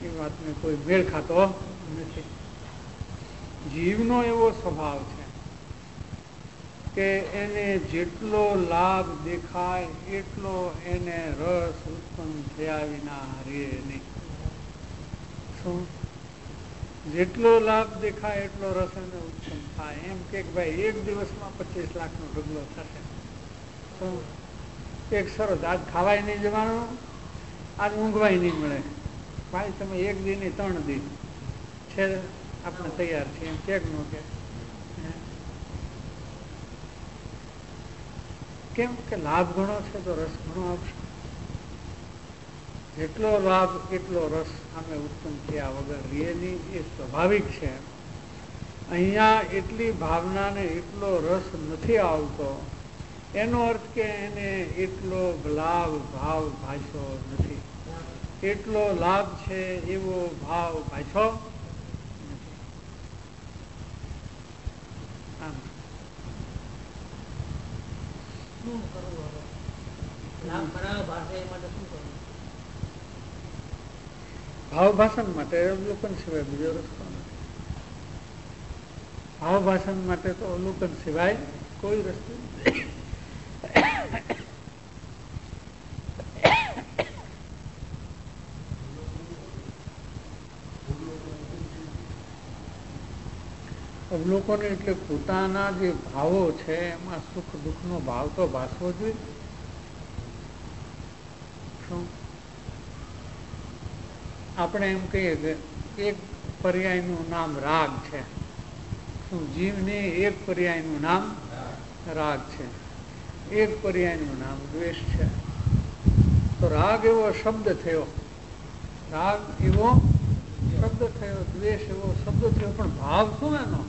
એ વાતને કોઈ મેળ ખાતો નથી. જીવનો એવો સ્વભાવ છે કે એને જેટલો લાભ દેખાય એટલો એને રસ ઉત્પન્ન થયા વિના રહે નહીં. શું? જેટલો લાભ દેખાય એટલો રસ એને ઉત્પન્ન થાય. એમ કે ભાઈ એક દિવસમાં 25 લાખનો ઢગલો થશે. શું? એક સરસ આજ ખાવાય નહીં જવાનું, આજ ઊંઘવાય નહીં મળે. ભાઈ તમે એક દી ની 3 દી છે આપણે તૈયાર છીએ એમ કે નો કે? કેમ કે લાભ ઘણો છે તો રસ ઘણો આવશે. જેટલો લાભ એટલો રસ આમે ઉત્પન્ન થયા વગર રીએની એ સ્વાભાવિક છે. અહીંયા એટલી ભાવનાને એટલો રસ નથી આવતો, એનો અર્થ કે એને એટલો લાભ ભાવ ભાષ્યો નથી. એટલો લાભ છે એવો ભાવ ભાષ્યો નથી. આમ શું કરવું? લાભ કરાવો ભાષા એ માટે શું કરવું? ભાવ ભાષણ માટે અવલોકન સિવાય બીજો રસ્તો નથી. ભાવ ભાષણ માટે તો અવલોકન સિવાય કોઈ રસ્તો નથી. અવલોકન એટલે પોતાના જે ભાવો છે એમાં સુખ દુઃખનો ભાવ તો ભાસવો જોઈએ. શું? આપણે એમ કહીએ કે એક પર્યાયનું નામ રાગ છે. શું? જીવને એક પર્યાયનું નામ રાગ છે, એક પર્યાયનું નામ દ્વેષ છે. તો રાગ એવો શબ્દ થયો, રાગ એવો શબ્દ થયો, દ્વેષ એવો શબ્દ થયો, પણ ભાવ શું એનો?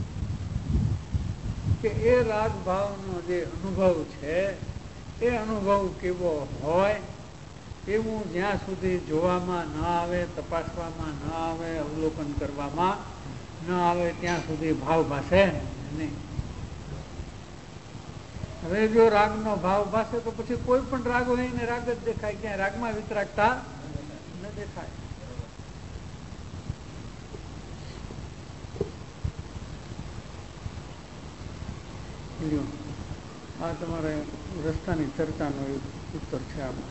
કે એ રાગ ભાવનો જે અનુભવ છે એ અનુભવ કેવો હોય એવું જ્યાં સુધી જોવામાં ન આવે, તપાસવામાં ન આવે, અવલોકન કરવામાં ન આવે ત્યાં સુધી ભાવ ભાષે નહીં. હવે જો રાગનો ભાવ ભાષે તો પછી કોઈ પણ રાગ હોય એને રાગ જ દેખાય, ક્યાંય રાગમાં વિતરાગતા ન દેખાય. આ તમારે રસ્તાની ચર્ચાનો ઉત્તર છે. આમાં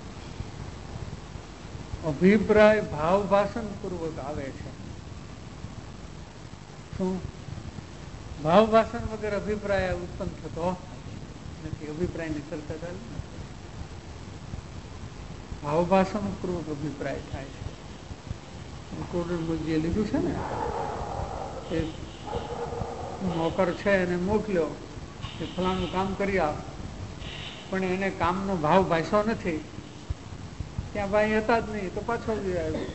અભિપ્રાય ભાવ ભાષણ પૂર્વક આવે છે. શું? ભાવ ભાષણ વગર અભિપ્રાય ઉત્પન્ન થતો નથી. અભિપ્રાયની ચર્ચા ચાલે, ભાવ ભાષણ પૂર્વક અભિપ્રાય થાય છે. જે લીધું છે ને એ નોકર છે એને મોકલ્યો કે ફલાણું કામ કરી આપ, પણ એને કામનો ભાવ ભાષ્યો નથી. ત્યાં ભાઈ હતા જ નહીં તો પાછો જ આવ્યો.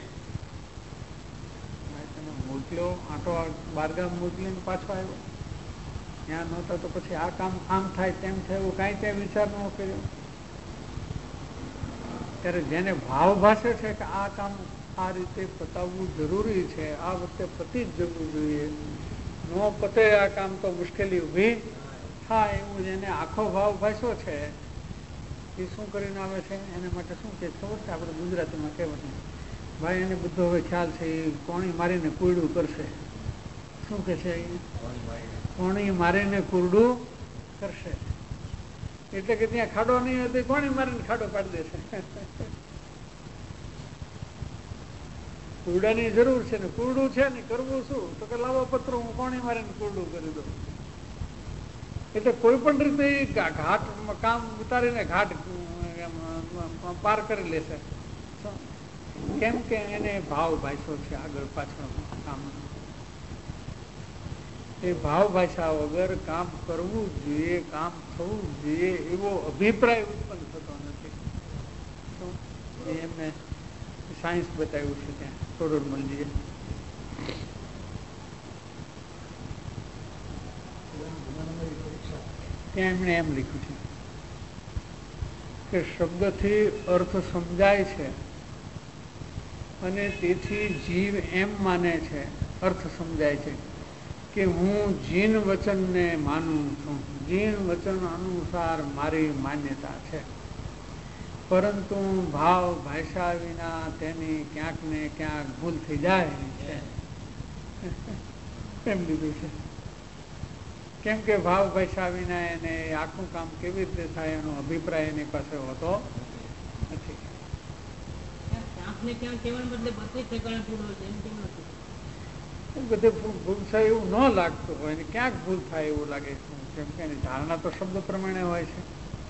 તમે મોકલ્યો, આટો બારગામ મોકલીને પાછો આવ્યો. ત્યાં નહોતા તો પછી આ કામ આમ થાય તેમ થાય એવું કાંઈ ત્યાં વિચાર ન કર્યો. ત્યારે જેને ભાવ ભાષે છે કે આ કામ આ રીતે પતાવવું જરૂરી છે, આ વખતે પતી જ જવું જોઈએ, ન પતે આ કામ તો મુશ્કેલી ઊભી થાય, એવું જેને આખો ભાવ ભાષ્યો છે એ શું કરીને આવે છે? એને માટે શું કે ખબર છે? આપણે ગુજરાતીમાં કહેવત, ભાઈ એને બધો હવે ખ્યાલ છે, એ કોણી મારીને કુરડું કરશે. શું કે છે? કોણી મારીને કુરડું કરશે. એટલે કે ત્યાં ખાડો નહીં હોય તો કોણી મારીને ખાડો પાડી દેશે. કુરડાની જરૂર છે ને કુરડું છે ને કરવું શું? તો કે લાવો પત્રો, હું કોણી મારીને કુરડું કરી દઉં. એટલે કોઈ પણ રીતે ઘાટ કામ ઉતારીને ઘાટ પાર કરી લેશે. કેમ કે એને ભાવ ભાષો છે આગળ પાછળ કામ. એ ભાવ ભાષા વગર કામ કરવું જોઈએ, કામ થવું જોઈએ એવો અભિપ્રાય ઉત્પન્ન થતો નથી. એમને સાયન્સ બતાવ્યું છે ત્યાં ટોડરમલજીએ. ત્યાં એમણે એમ લખ્યું છે કે શબ્દથી અર્થ સમજાય છે અને તેથી જીવ એમ માને છે, અર્થ સમજાય છે કે હું જીન વચનને માનું છું, જીન વચન અનુસાર મારી માન્યતા છે. પરંતુ ભાવ ભાષા વિના તેની ક્યાંક ને ક્યાંક ભૂલ થઈ જાય છે એમ લીધું છે. કેમ કે ભાવ ભાષા વિના એને આખું કામ કેવી રીતે થાય એનો અભિપ્રાય એની પાસે હોતો નથી. બધે ભૂલ થાય એવું ન લાગતું હોય ને ક્યાંક ભૂલ થાય એવું લાગે. કેમ કે એની ધારણા તો શબ્દ પ્રમાણે હોય છે.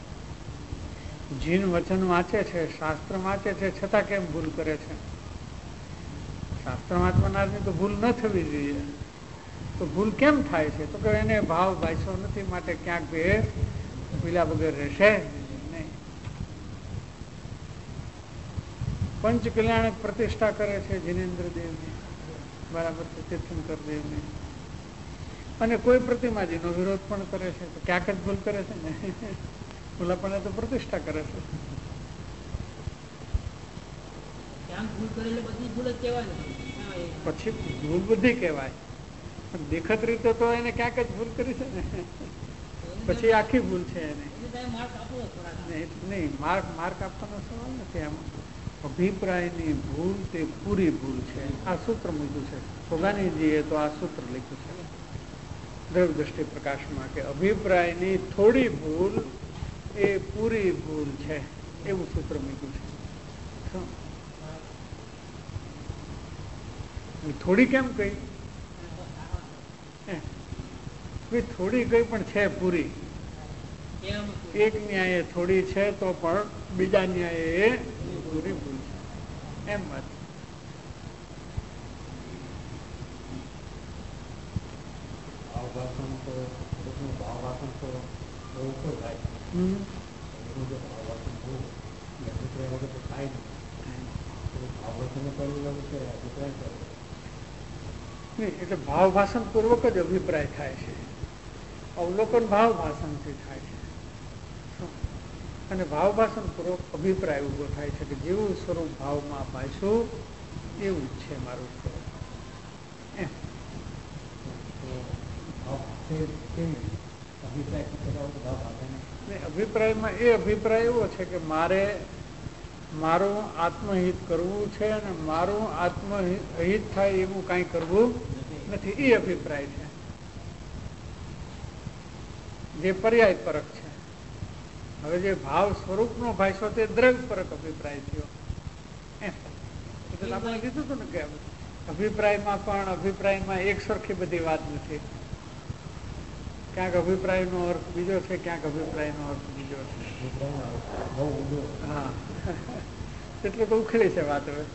જીન વચન વાંચે છે, શાસ્ત્ર વાંચે છે, છતાં કેમ ભૂલ કરે છે? શાસ્ત્ર વાંચવાનારની તો ભૂલ ન થવી જોઈએ. તો ભૂલ કેમ થાય છે? તો કે એને ભાવ ભાષો નથી માટે ક્યાંક બે પીલા વગર રહેશે નહીં. પંચ કલ્યાણક પ્રતિષ્ઠા કરે છે જીનેન્દ્ર દેવની, બરાબર છે, તીર્થંકર દેવની, અને કોઈ પ્રતિમાજીનો વિરોધ પણ કરે છે. તો ક્યાંક જ ભૂલ કરે છે ને. ભૂલા પણ તો પ્રતિષ્ઠા કરે છે. પછી ભૂલ બધી કહેવાય, પણ દેખત રીતે તો એને ક્યાંક જ ભૂલ કરી છે ને. પછી આખી ભૂલ છે એને નહીં. માર્ક આપવાનો સવાલ નથી આમાં. અભિપ્રાયની ભૂલ તે પૂરી ભૂલ છે. આ સૂત્ર મૂક્યું છે સોગાનીજીએ, તો આ સૂત્ર લખ્યું છે દ્રવ્ય દ્રષ્ટિ પ્રકાશમાં કે અભિપ્રાયની થોડી ભૂલ એ પૂરી ભૂલ છે, એવું સૂત્ર મૂક્યું છે. થોડી કેમ કઈ? થોડી કઈ પણ છે પૂરી. એક ન્યાય થોડી છે તો પણ બીજા ન્યાય એ પૂરી ભૂલ છે, એમ વાત. એટલે ભાવ ભાષણ પૂર્વક જ અભિપ્રાય થાય છે. અવલોકન ભાવ ભાષણથી થાય છે, અને ભાવ ભાષણ પૂર્વક અભિપ્રાય ઉભો થાય છે કે જેવું સ્વરૂપ ભાવમાં ભાષ્યું એવું જ છે મારું સ્વરૂપ. અભિપ્રાયમાં એ અભિપ્રાય એવો છે કે મારે મારું આત્મહિત કરવું છે અને મારું આત્મહિત થાય એવું કાંઈ કરવું નથી, એ અભિપ્રાય છે જે પર્યાય પરક છે. હવે જે ભાવ સ્વરૂપનો ભાષ્યો તે દ્રવ્ય પરક અભિપ્રાય થયો. એટલે આપણે કીધું હતું ને કે અભિપ્રાયમાં એક સરખી બધી વાત નથી. ક્યાંક અભિપ્રાયનો અર્થ બીજો છે, ક્યાંક અભિપ્રાયનો અર્થ બીજો છે. હા, એટલે તો ઉખેલી છે વાત. હવે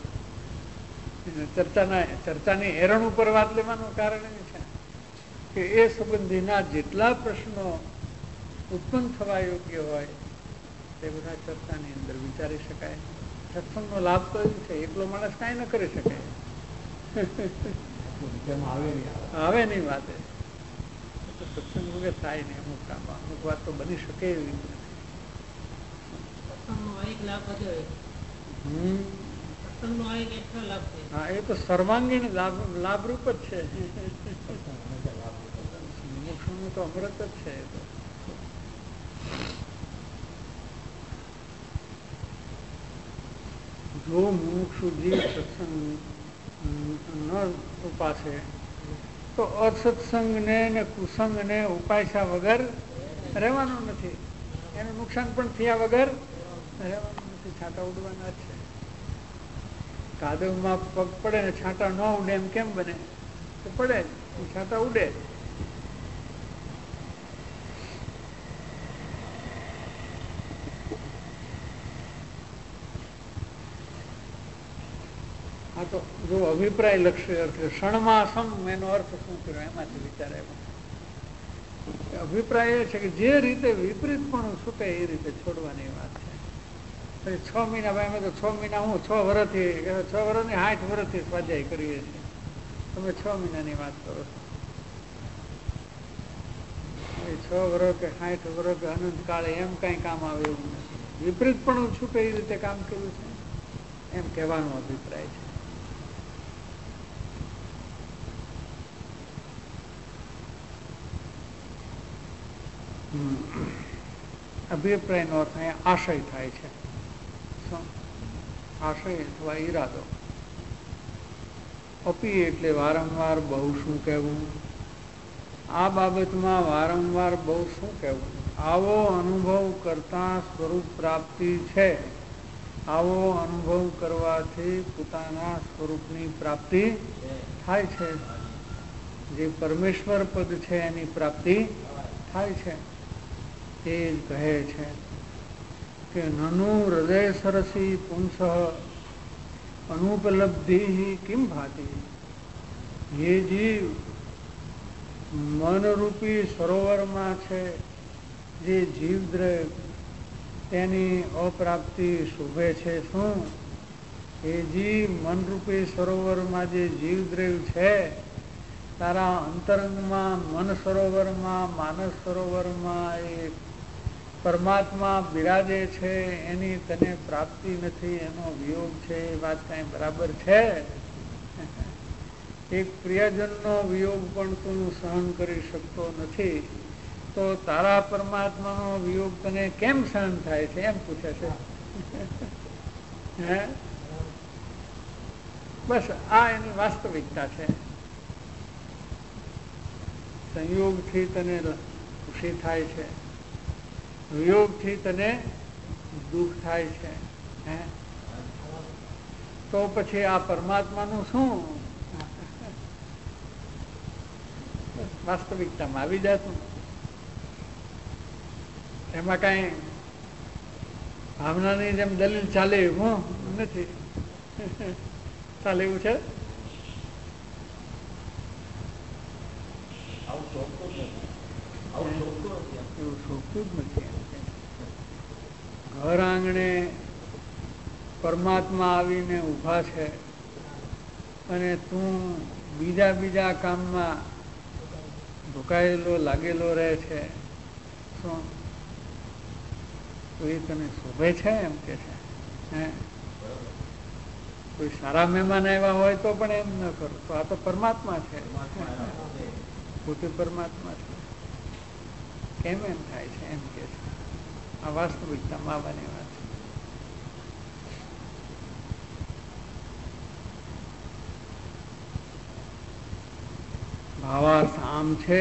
ચર્ચાની એરણ ઉપર વાત લેવાનું કારણ એ છે કે એ સંબંધીના જેટલા પ્રશ્નો ઉત્પન્ન થવા યોગ્ય હોય તે બધા ચર્ચાની અંદર વિચારી શકાય. સત્સંગનો લાભ તો એવું છે, એકલો માણસ કાંઈ ન કરી શકે. આવે નહીં વાત. સત્સંગ વગર થાય ને અમુક કામ, અમુક વાત તો બની શકે એવી નથી. હા, એ તો સર્વાંગીણ લાભરૂપ જ છે. મોક્ષનું તો અમૃત જ છે. જો મુમુક્ષુજી સત્સંગ ન ઉપાસે તો અસત્સંગ ને કુસંગ ને ઉપાસ્યા વગર રહેવાનું નથી. એનું નુકસાન પણ થયા વગર રહેવાનું નથી. છાંટા ઉડવાના જ છે. કાદવમાં પગ પડે ને છાંટા ન ઉડે એમ કેમ બને? તો પડે, છાંટા ઉડે. હા, તો જો અભિપ્રાય લક્ષી અર્થ ક્ષણમાં સમ એનો અર્થ શું કર્યો એમાંથી વિચારે. અભિપ્રાય એ છે કે જે રીતે વિપરીત પણ છૂટે એ રીતે છોડવાની વાત છે. 6 મહિના ભાઈ અમે તો 6 મહિના હું 6 વર્ષથી 6 વર્ષની 60 વર્ષથી સ્વાધ્યાય કરીએ છીએ. તમે 6 મહિનાની વાત કરો છો. 6 વર્ષ કે 60 વર્ષ કે અનંત કાળે એમ કઈ કામ આવે એવું નથી. વિપરીત પણ છૂટે એ રીતે કામ કર્યું છે એમ કહેવાનો અભિપ્રાય છે. અભિપ્રાયનો અર્થ અહીંયા આશય થાય છે. આશય અથવા ઈરાદો. અપી એટલે વારંવાર બહુ શું કહેવું, આ બાબતમાં વારંવાર બહુ શું કહેવું. આવો અનુભવ કરતા સ્વરૂપ પ્રાપ્તિ છે. આવો અનુભવ કરવાથી પોતાના સ્વરૂપની પ્રાપ્તિ થાય છે. જે પરમેશ્વર પદ છે એની પ્રાપ્તિ થાય છે. તે જ કહે છે કે નનુ હૃદય સરસી પુંસ અનુપલબ્ધિ કિમ ભાતી. જે જીવ મનરૂપી સરોવરમાં છે, જે જીવદ્રવ્ય તેની અપ્રાપ્તિ શોભે છે. શું એ જીવ મનરૂપી સરોવરમાં જે જીવદ્રવ્ય છે, તારા અંતરંગમાં મન સરોવરમાં માનસ સરોવરમાં એ પરમાત્મા બિરાજે છે, એની તને પ્રાપ્તિ નથી, એનો વિયોગ છે. એ વાત કઈ બરાબર છે? એક પ્રિયજનનો વિયોગ પણ તું સહન કરી શકતો નથી, તો તારા પરમાત્માનો વિયોગ તને કેમ સહન થાય છે? એમ પૂછે છે. હે, બસ આ એની વાસ્તવિકતા છે. સંયોગથી તને ખુશી થાય છે, વિયોગથી તને દુઃખ થાય છે. હે, તો પછી આ પરમાત્માનું શું? વાસ્તવિકતામાં આવી જતું. એમાં કઈ ભાવનાની જેમ દલીલ ચાલે એવું નથી. ચાલે એવું છે? એવું શોભતું જ નથી. ઘર આંગણે પરમાત્મા આવીને ઊભા છે અને તું બીજા કામમાં ઢુકાયેલો લાગેલો રહે છે. શું તો એ તને શોભે છે? એમ કે છે. હે, કોઈ સારા મહેમાન આવ્યા હોય તો પણ એમ ન કરો. તો આ તો પરમાત્મા છે, પોતે પરમાત્મા છે. કેમ એમ થાય છે? એમ કે છે. આ વાસ્તવિકતામાં આવવાની વાત છે. ભાવાર્થ આમ છે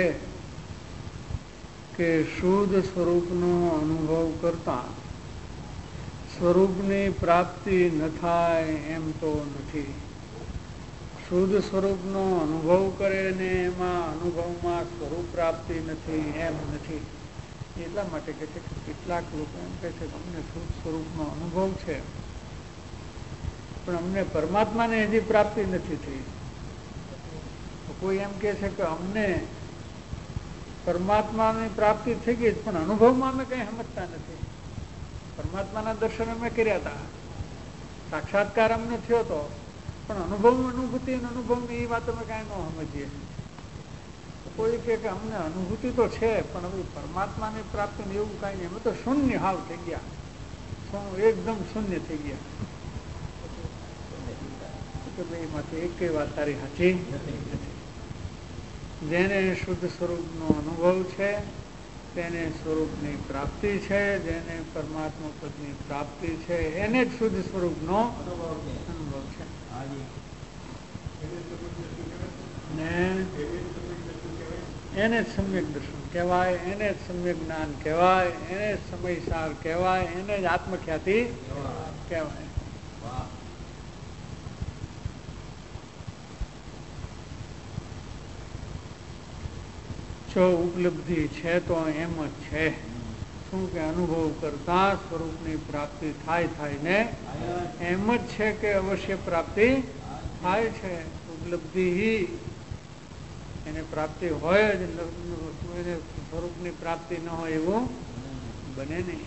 કે શુદ્ધ સ્વરૂપનો અનુભવ કરતા સ્વરૂપની પ્રાપ્તિ ન થાય એમ તો નથી. શુદ્ધ સ્વરૂપનો અનુભવ કરે ને એમાં અનુભવમાં સ્વરૂપ પ્રાપ્તિ નથી એમ નથી. એટલા માટે કહે છે કે કેટલાક લોકો એમ કહે છે કે અમને શુદ્ધ સ્વરૂપનો અનુભવ છે, પણ અમને પરમાત્માને હજી પ્રાપ્તિ નથી થઈ. કોઈ એમ કે છે કે અમને પરમાત્માની પ્રાપ્તિ થઈ ગઈ, પણ અનુભવમાં અમે કઈ સમજતા નથી. પરમાત્માના દર્શન અમે કર્યા હતા, સાક્ષાત્કાર અમને થયો હતો, પણ અનુભવની એ વાત અમે કઈ ન સમજીએ. કોઈ કે અમને અનુભૂતિ તો છે, પણ હવે પરમાત્માની પ્રાપ્તિ એવું કઈ નહીં, અમે તો શૂન્ય હાવ થઈ ગયા, એકદમ શૂન્ય થઈ ગયા. કે ભાઈ માંથી એક વાત તારી સાચી નથી. જેને શુદ્ધ સ્વરૂપનો અનુભવ છે તેને સ્વરૂપની પ્રાપ્તિ છે, જેને પરમાત્મા પદની પ્રાપ્તિ છે એને જ શુદ્ધ સ્વરૂપનો અનુભવ છે. ને એને જ સમ્યક દર્શન કહેવાય, એને જ સમ્યક જ્ઞાન કહેવાય, એને જ સમયસાર કહેવાય, એને જ આત્મખ્યાતિ કહેવાય. ઉપલબ્ધિ છે તો એમ જ છે. શું કે અનુભવ કરતા સ્વરૂપની પ્રાપ્તિ થાય ને એમ જ છે કે અવશ્ય પ્રાપ્તિ થાય છે. ઉપલબ્ધિ એને પ્રાપ્તિ હોય જ, એને સ્વરૂપની પ્રાપ્તિ ન હોય એવું બને નહીં.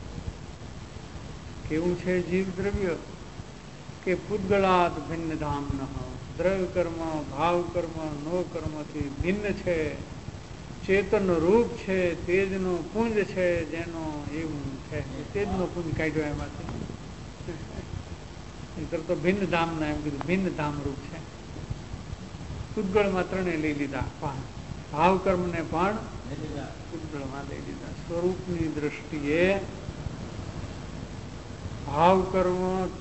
કેવું છે જીવ દ્રવ્ય કે પૂતગળાત ભિન્ન ધામ ન દ્રવ્ય કર્મ ભાવ કર્મ નો કર્મથી ભિન્ન છે. ચેતન રૂપ છે, તેજનો પુંજ છે, જેનો એવું છે તેજનો પુંજ કાઢ્યો એમાંથી કરતો ભિન્ન ધામ ના એમ કીધું ભિન્ન ધામ રૂપ છે. પૂતગળમાં ત્રણે લઈ લીધા, ભાવ કર્મ ને પણ પૂતગળમાં લઈ લીધા. સ્વરૂપની દ્રષ્ટિએ ભાવ કર્મ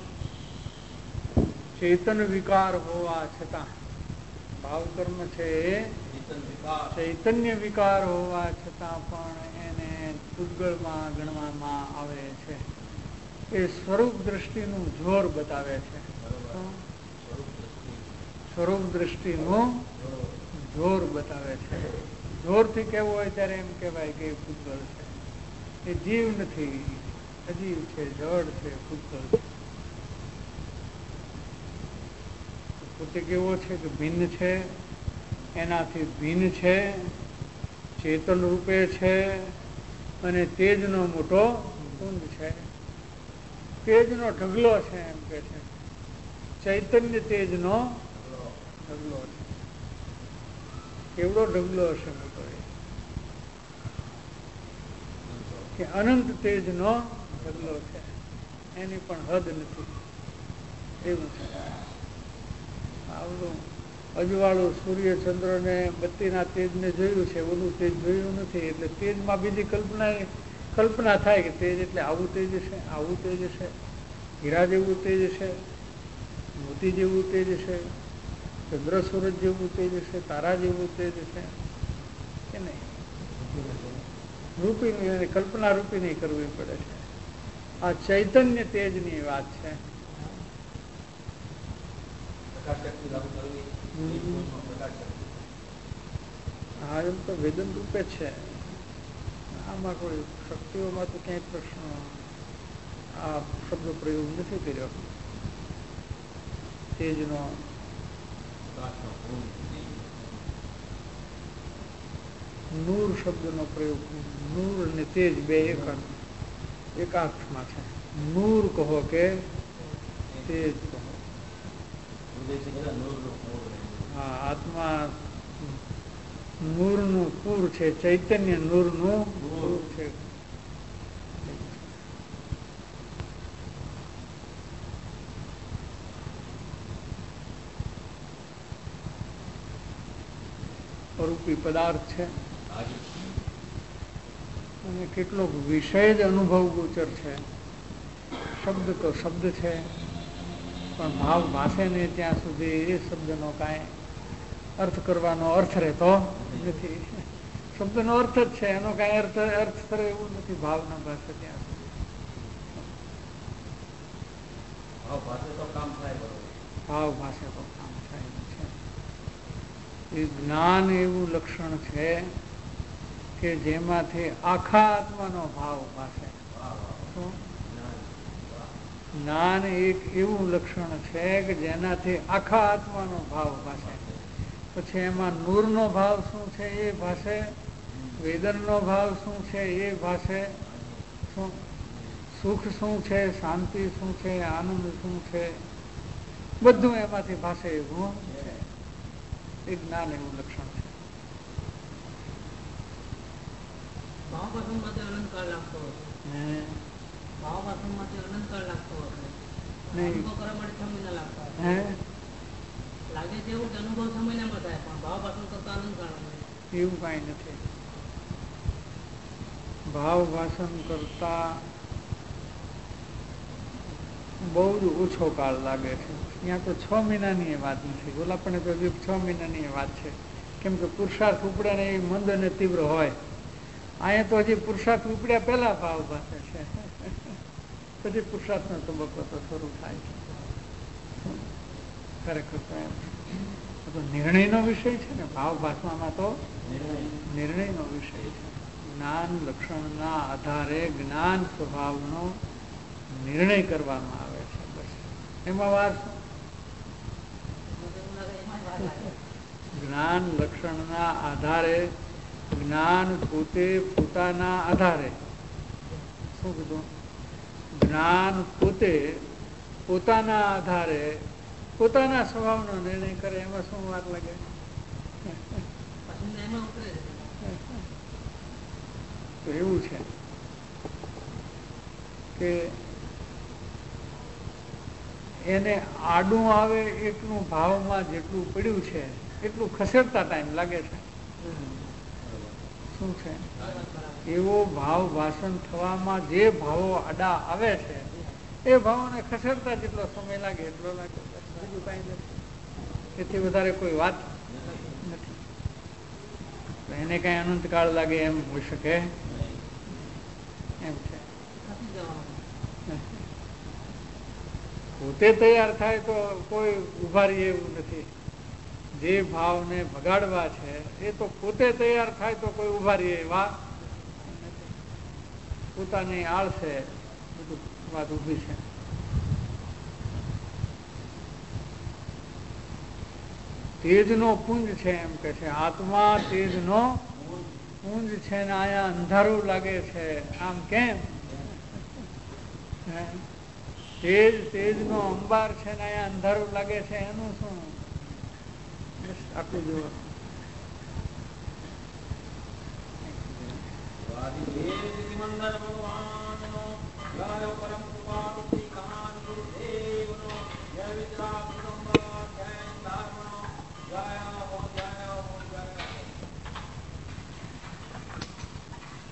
ચેતન વિકાર હોવા છતાં, ભાવ કર્મ છે એ ચૈતન્ય વિકાર હોવા છતાં પણ એને પૂતગળમાં ગણવામાં આવે છે. એ સ્વરૂપ દ્રષ્ટિનું જોર બતાવે છે. સ્વરૂપ દ્રષ્ટિનું જોર બતાવે છે. જોરથી કેવું હોય ત્યારે એમ કહેવાય કે પૂતગળ છે. એ જીવ નથી, અજીવ છે, જડ છે, પૂતગળ છે. પોતે કેવો છે કે ભિન્ન છે, એનાથી ભિન્ન છે, ચેતન રૂપે છે અને તેજનો મોટો કુંડ છે. તેજનો ઢગલો છે એમ કે છે. ચૈતન્ય તેજનો ઢગલો છે. કેવડો ઢગલો હશે મોટો એ કે અનંત તેજનો ઢગલો છે, એની પણ હદ નથી. એવું છે. આવડું અજવાળું સૂર્યચંદ્ર ને બત્તીના તેજને જોયું છે, ઓલું તેજ જોયું નથી. એટલે તેજમાં બીજી કલ્પના થાય કે તેજ એટલે આવું તેજ છે, આવું તેજ છે, હીરા જેવું તેજ છે, મોતી જેવું તેજ છે, ચંદ્ર સૂરજ જેવું તેજ છે, તારા જેવું તેજ છે કે નહીં? રૂપીની કલ્પના રૂપીની કરવી પડે છે. આ ચૈતન્ય તેજની વાત છે. હા, એમ તો વેદન રૂપે જ છે. આમાં કોઈ શક્તિઓમાં તો ક્યાંય પ્રશ્ન આ શબ્દ પ્રયોગ નથી કર્યો. તેજનો નૂર શબ્દનો પ્રયોગ, નૂર અને તેજ બે એકાક્ષમાં છે. નૂર કહો કે તેજ કહો. હા, આત્મા નૂરનું પૂર છે, ચૈતન્ય નૂરનું પૂર છે. અરૂપી પદાર્થ છે અને કેટલોક વિષય જ અનુભવ ગોચર છે. શબ્દ તો શબ્દ છે, પણ ભાવ ભાષે ને ત્યાં સુધી એ શબ્દનો કાંઈ અર્થ કરવાનો અર્થ રહેતો નથી. શબ્દનો અર્થ જ છે, એનો કાંઈ અર્થ કરે એવું નથી. ભાવના ભાષે ત્યાં સુધી ભાવ ભાષે તો કામ થાય છે. એ જ્ઞાન એવું લક્ષણ છે કે જેમાંથી આખા આત્માનો ભાવ ભાષે. જ્ઞાન એક એવું લક્ષણ છે કે જેનાથી આખા આત્માનો ભાવ ભાષે. પછી એમાં નૂરનો ભાવ શું છે એ ભાષે, વેદનનો ભાવ શું છે એ ભાષે, સુખ શું છે, શાંતિ શું છે, આનંદ શું છે, બધું એમાંથી ભાષે એવું છે. એ જ્ઞાન એવું લક્ષણ છે. એવું કઈ નથી. ભાવ ભાષણ કરતા બહુ જ ઓછો કાળ લાગે છે. ત્યાં તો 6 મહિનાની વાત નથી. ઓલાપણે તો 6 મહિનાની વાત છે. કેમ કે પુરુષાર્થ ઉપડે ને એ મંદ અને તીવ્ર હોય. અહીંયા તો હજી પુરુષાર્થ ઉપડ્યા પહેલા ભાવ ભાષે છે. પછી પુરુષાર્થનો તબક્કો તો શરૂ થાય છે. ખરેખર તો નિર્ણયનો વિષય છે ને. ભાવ ભાષવામાં તો નિર્ણયનો વિષય છે. જ્ઞાન લક્ષણના આધારે જ્ઞાન સ્વભાવનો નિર્ણય કરવામાં આવે છે. બસ એમાં વાર જ્ઞાન લક્ષણના આધારે, જ્ઞાન પોતે પોતાના આધારે. શું કીધું? જ્ઞાન પોતે પોતાના આધારે પોતાના સ્વભાવનો નિર્ણય કરે. એમાં શું વાર લાગે? તો એવું છે કે એને આડું આવે એટલું ભાવમાં જેટલું પડ્યું છે એટલું ખસેડતા ટાઈમ લાગે છે. શું છે? એવો ભાવ ભાષણ થવામાં જે ભાવો આડા આવે છે એ ભાવોને ખસેડતા જેટલો સમય લાગે એટલો લાગે, બીજું કાંઈ નથી. એથી વધારે કોઈ વાત નથી. એને કઈ અનંતકાળ લાગે એમ હોઈ શકે એમ છે. પોતે તૈયાર થાય તો કોઈ ઉભા રહે એવું નથી. જે ભાવને ભગાડવા છે એ તો પોતે તૈયાર થાય તો કોઈ ઉભા રહે એવા પોતાની આળસે બધું વાત ઊભી છે. તેજનો પુંજ છે એમ કે છે, આત્મા તેજનો પુંજ છે ને અહીંયા અંધારું લાગે છે. આમ કેમ? તેજનો અંબાર છે ને અહીંયા અંધારું લાગે છે, એનું શું? બસ આટલું જોવાનું.